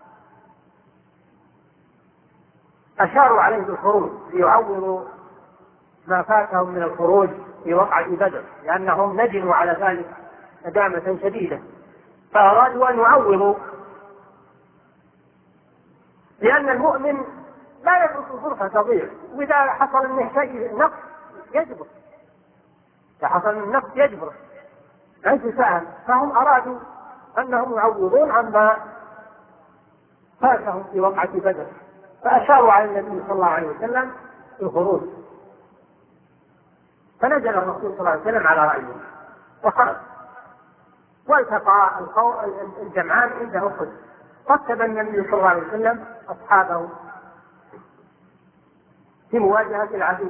أشاروا عليه بالخروج ليعوضوا ما فاتهم من الخروج في وقعة بدر، لأنهم ندموا على ذلك ندامة شديدة، فأرادوا أن يعوضوا، لأن المؤمن لا يترك الفرصة تضيع، وإذا حصل منه شيء نقص يجبر، إذا حصل من نقص يجبر ليس سهل. فهم أرادوا أنهم يعوضون عما فاتهم في وقعة بدر، فأشاروا على النبي صلى الله عليه وسلم بالخروج، فنزل الرسول صلى الله عليه وسلم على رأيه وخرج، والتقى الجمعان عند أحد. رتب النبي صلى الله عليه وسلم أصحابه في مواجهة العدو،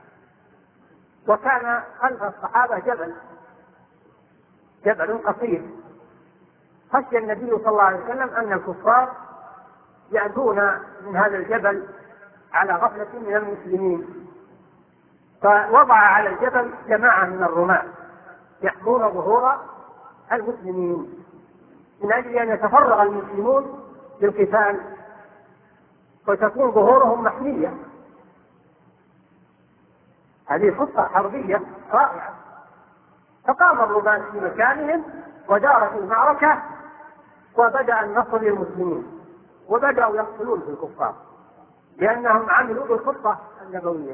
وكان خلف الصحابة جبل قصير. خشي النبي صلى الله عليه وسلم أن الكفار يأتون من هذا الجبل على غفلة من المسلمين، فوضع على الجبل جماعة من الرماة يحمون ظهور المسلمين من أجل أن يتفرغ المسلمون للقتال وتكون ظهورهم محمية. هذه خطة حربية رائعة. فقام الرماة في مكانهم ودارت المعركة، وبدأ النصر للمسلمين، وبدأوا يقتلون في الكفار لأنهم عملوا بالخطة النبوية.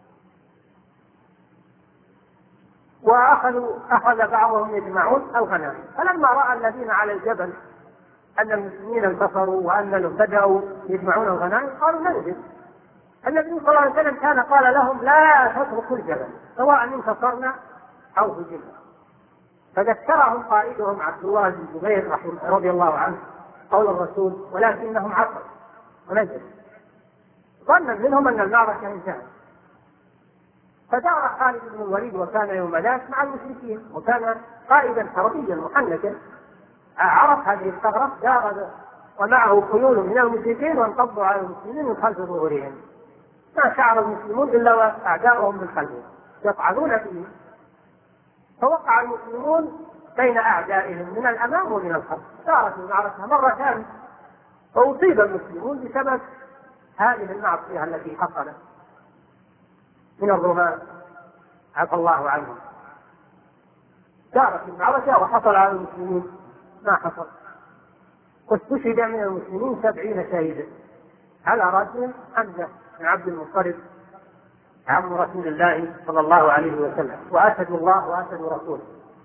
أخذ بعضهم يجمعون الغنائم، فلما رأى الذين على الجبل أن المسلمين انتصروا وأنهم بدأوا يجمعون الغنائم قالوا ننزل. النبي صلى الله عليه وسلم كان قال لهم: لا تتركوا الجبل سواء انتصرنا أو هزمنا. فذكرهم قائدهم عبد الله بن الزبير رضي الله عنه قول الرسول: ولكنهم عقلوا ونزلوا، ظنا منهم أن المعركة انتهت. فدار خالد بن الوليد وكان يوم ذاك مع المشركين، وكان قائدا حربيا محنكا، عرف هذه الثغرة، دار ومعه خيول من المشركين وانقضوا على المسلمين من خلف ظهورهم. ما شعر المسلمون إلا وأعداؤهم من خلفهم يطعنون فيه، فوقع المسلمون بين أعدائهم من الأمام ومن الخلف. دارت المعركة مرة ثانية، فأصيب المسلمون بسبب هذه المعصية التي حصلت من الرماة عفى الله عنهم. دارت المعركة وحصل على المسلمين ما حصل، واستشهد من المسلمين 70 شهيدا، على رأسهم حمزة بن عبد المطلب عم رسول الله صلى الله عليه وسلم، وأسد الله وأسد رسوله.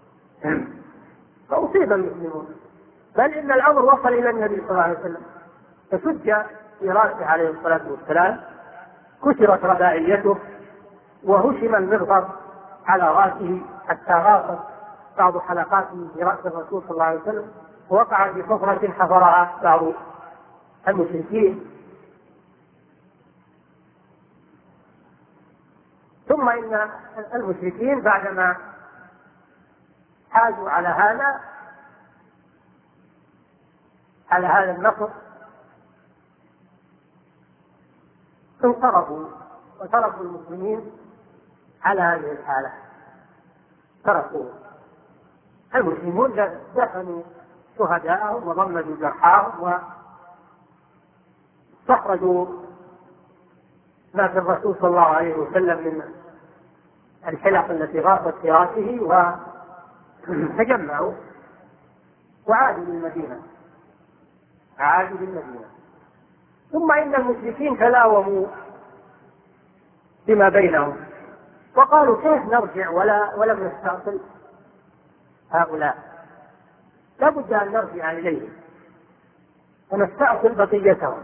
فأصيب المسلمون، بل إن الأمر وصل إلى النبي صلى الله عليه وسلم، فشج في رأسه عليه الصلاة والسلام، كسرت رباعيته، وهشم المغفر على رأسه حتى غاصت بعض حلقاته في رأس الرسول صلى الله عليه وسلم، ووقع في حفرة حفرها بعض المشركين. ثم إن المشركين بعدما حازوا على هذا النصر انصرفوا وتركوا المسلمين على هذه الحالة. تركوا المسلمون دفنوا شهداءهم وضمدوا جرحاهم واستخرجوا ما في الرسول صلى الله عليه وسلم من الحلق التي غاصت فراشه وتجمعوا وعادوا للمدينة. ثم إن المشركين تلاوموا فيما بينهم وقالوا كيف نرجع ولم نستأصل هؤلاء؟ لابد أن نرجع إليهم ونستأصل بقيتهم.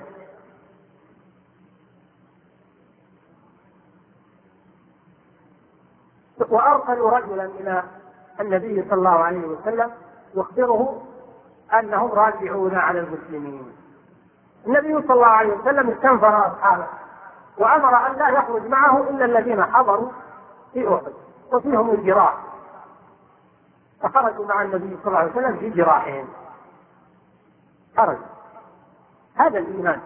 وأرسلوا رجلا إلى النبي صلى الله عليه وسلم يخبره أنهم راجعون على المسلمين. النبي صلى الله عليه وسلم استنفر أصحابه وأمر أن لا يخرج معه إلا الذين حضروا في أحد وفيهم الجراح، فخرجوا مع النبي صلى الله عليه وسلم في جراحهم. خرج هذا الإيمان،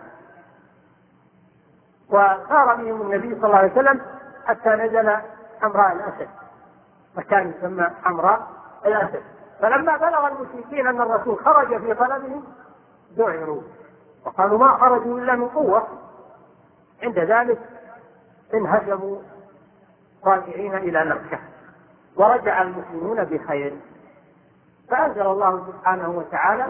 وسار بهم النبي صلى الله عليه وسلم حتى نزل حمراء الأسد، مكان يسمى حمراء الأسد. فلما بلغ المشركين أن الرسول خرج في طلبهم ذعروا وقالوا ما خرجوا إلا من قوة. عند ذلك انهزموا راجعين إلى مكة ورجع المسلمون بخير. فأنزل الله سبحانه وتعالى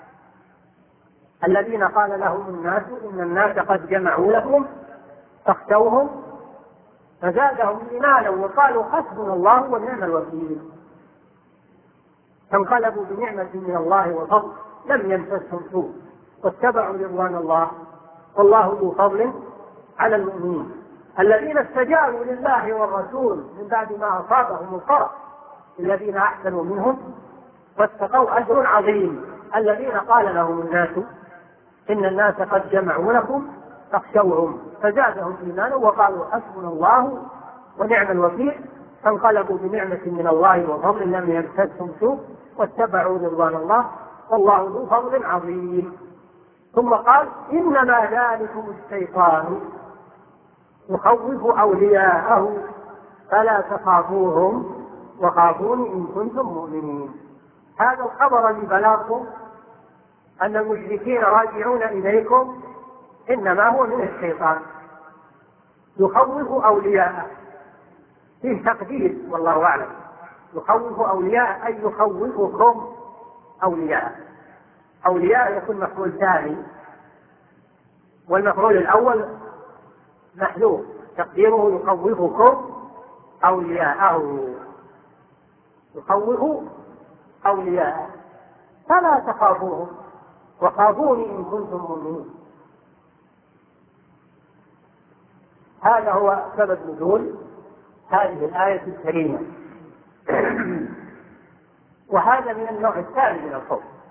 الذين قال لهم الناس إن الناس قد جمعوا لكم فاخشوهم فزادهم إيمانا وقالوا حسبنا الله ونعم الوكيل. فانقلبوا بنعمة من الله وفضل لم يمسسهم سوء واتبعوا رضوان الله والله ذو فضل على المؤمنين الذين استجابوا لله والرسول من بعد ما أصابهم القرح الذين أحسنوا منهم واتقوا أجر عظيم. الذين قال لهم الناس إن الناس قد جمعوا لكم فاخشوهم فزادهم إيمانا وقالوا حسبنا الله ونعم الوكيل. فانقلبوا بنعمة من الله وفضل لم يمسسهم سوء واتبعوا رضوان الله والله ذو فضل عظيم. ثم قال إنما ذلكم الشيطان يخوف أولياءه فلا تخافوهم وخافون إن كنتم مؤمنين. هذا الخبر لبلاغكم أن المشركين راجعون إليكم إنما هو من الشيطان يخوف أولياءه، فيه تقدير والله أعلم. يخوف أولياء أي يخوفكم أولياء. أولياء يكون مفعول ثاني والمفعول الأول محذوف تقديره يخوفكم أولياءه. يخوف أولياءه فلا تخافوهم وخافوني إن كنتم مؤمنين. هذا هو سبب نزول هذه الآية الكريمة. وهذا من النوع الثاني من الخوف.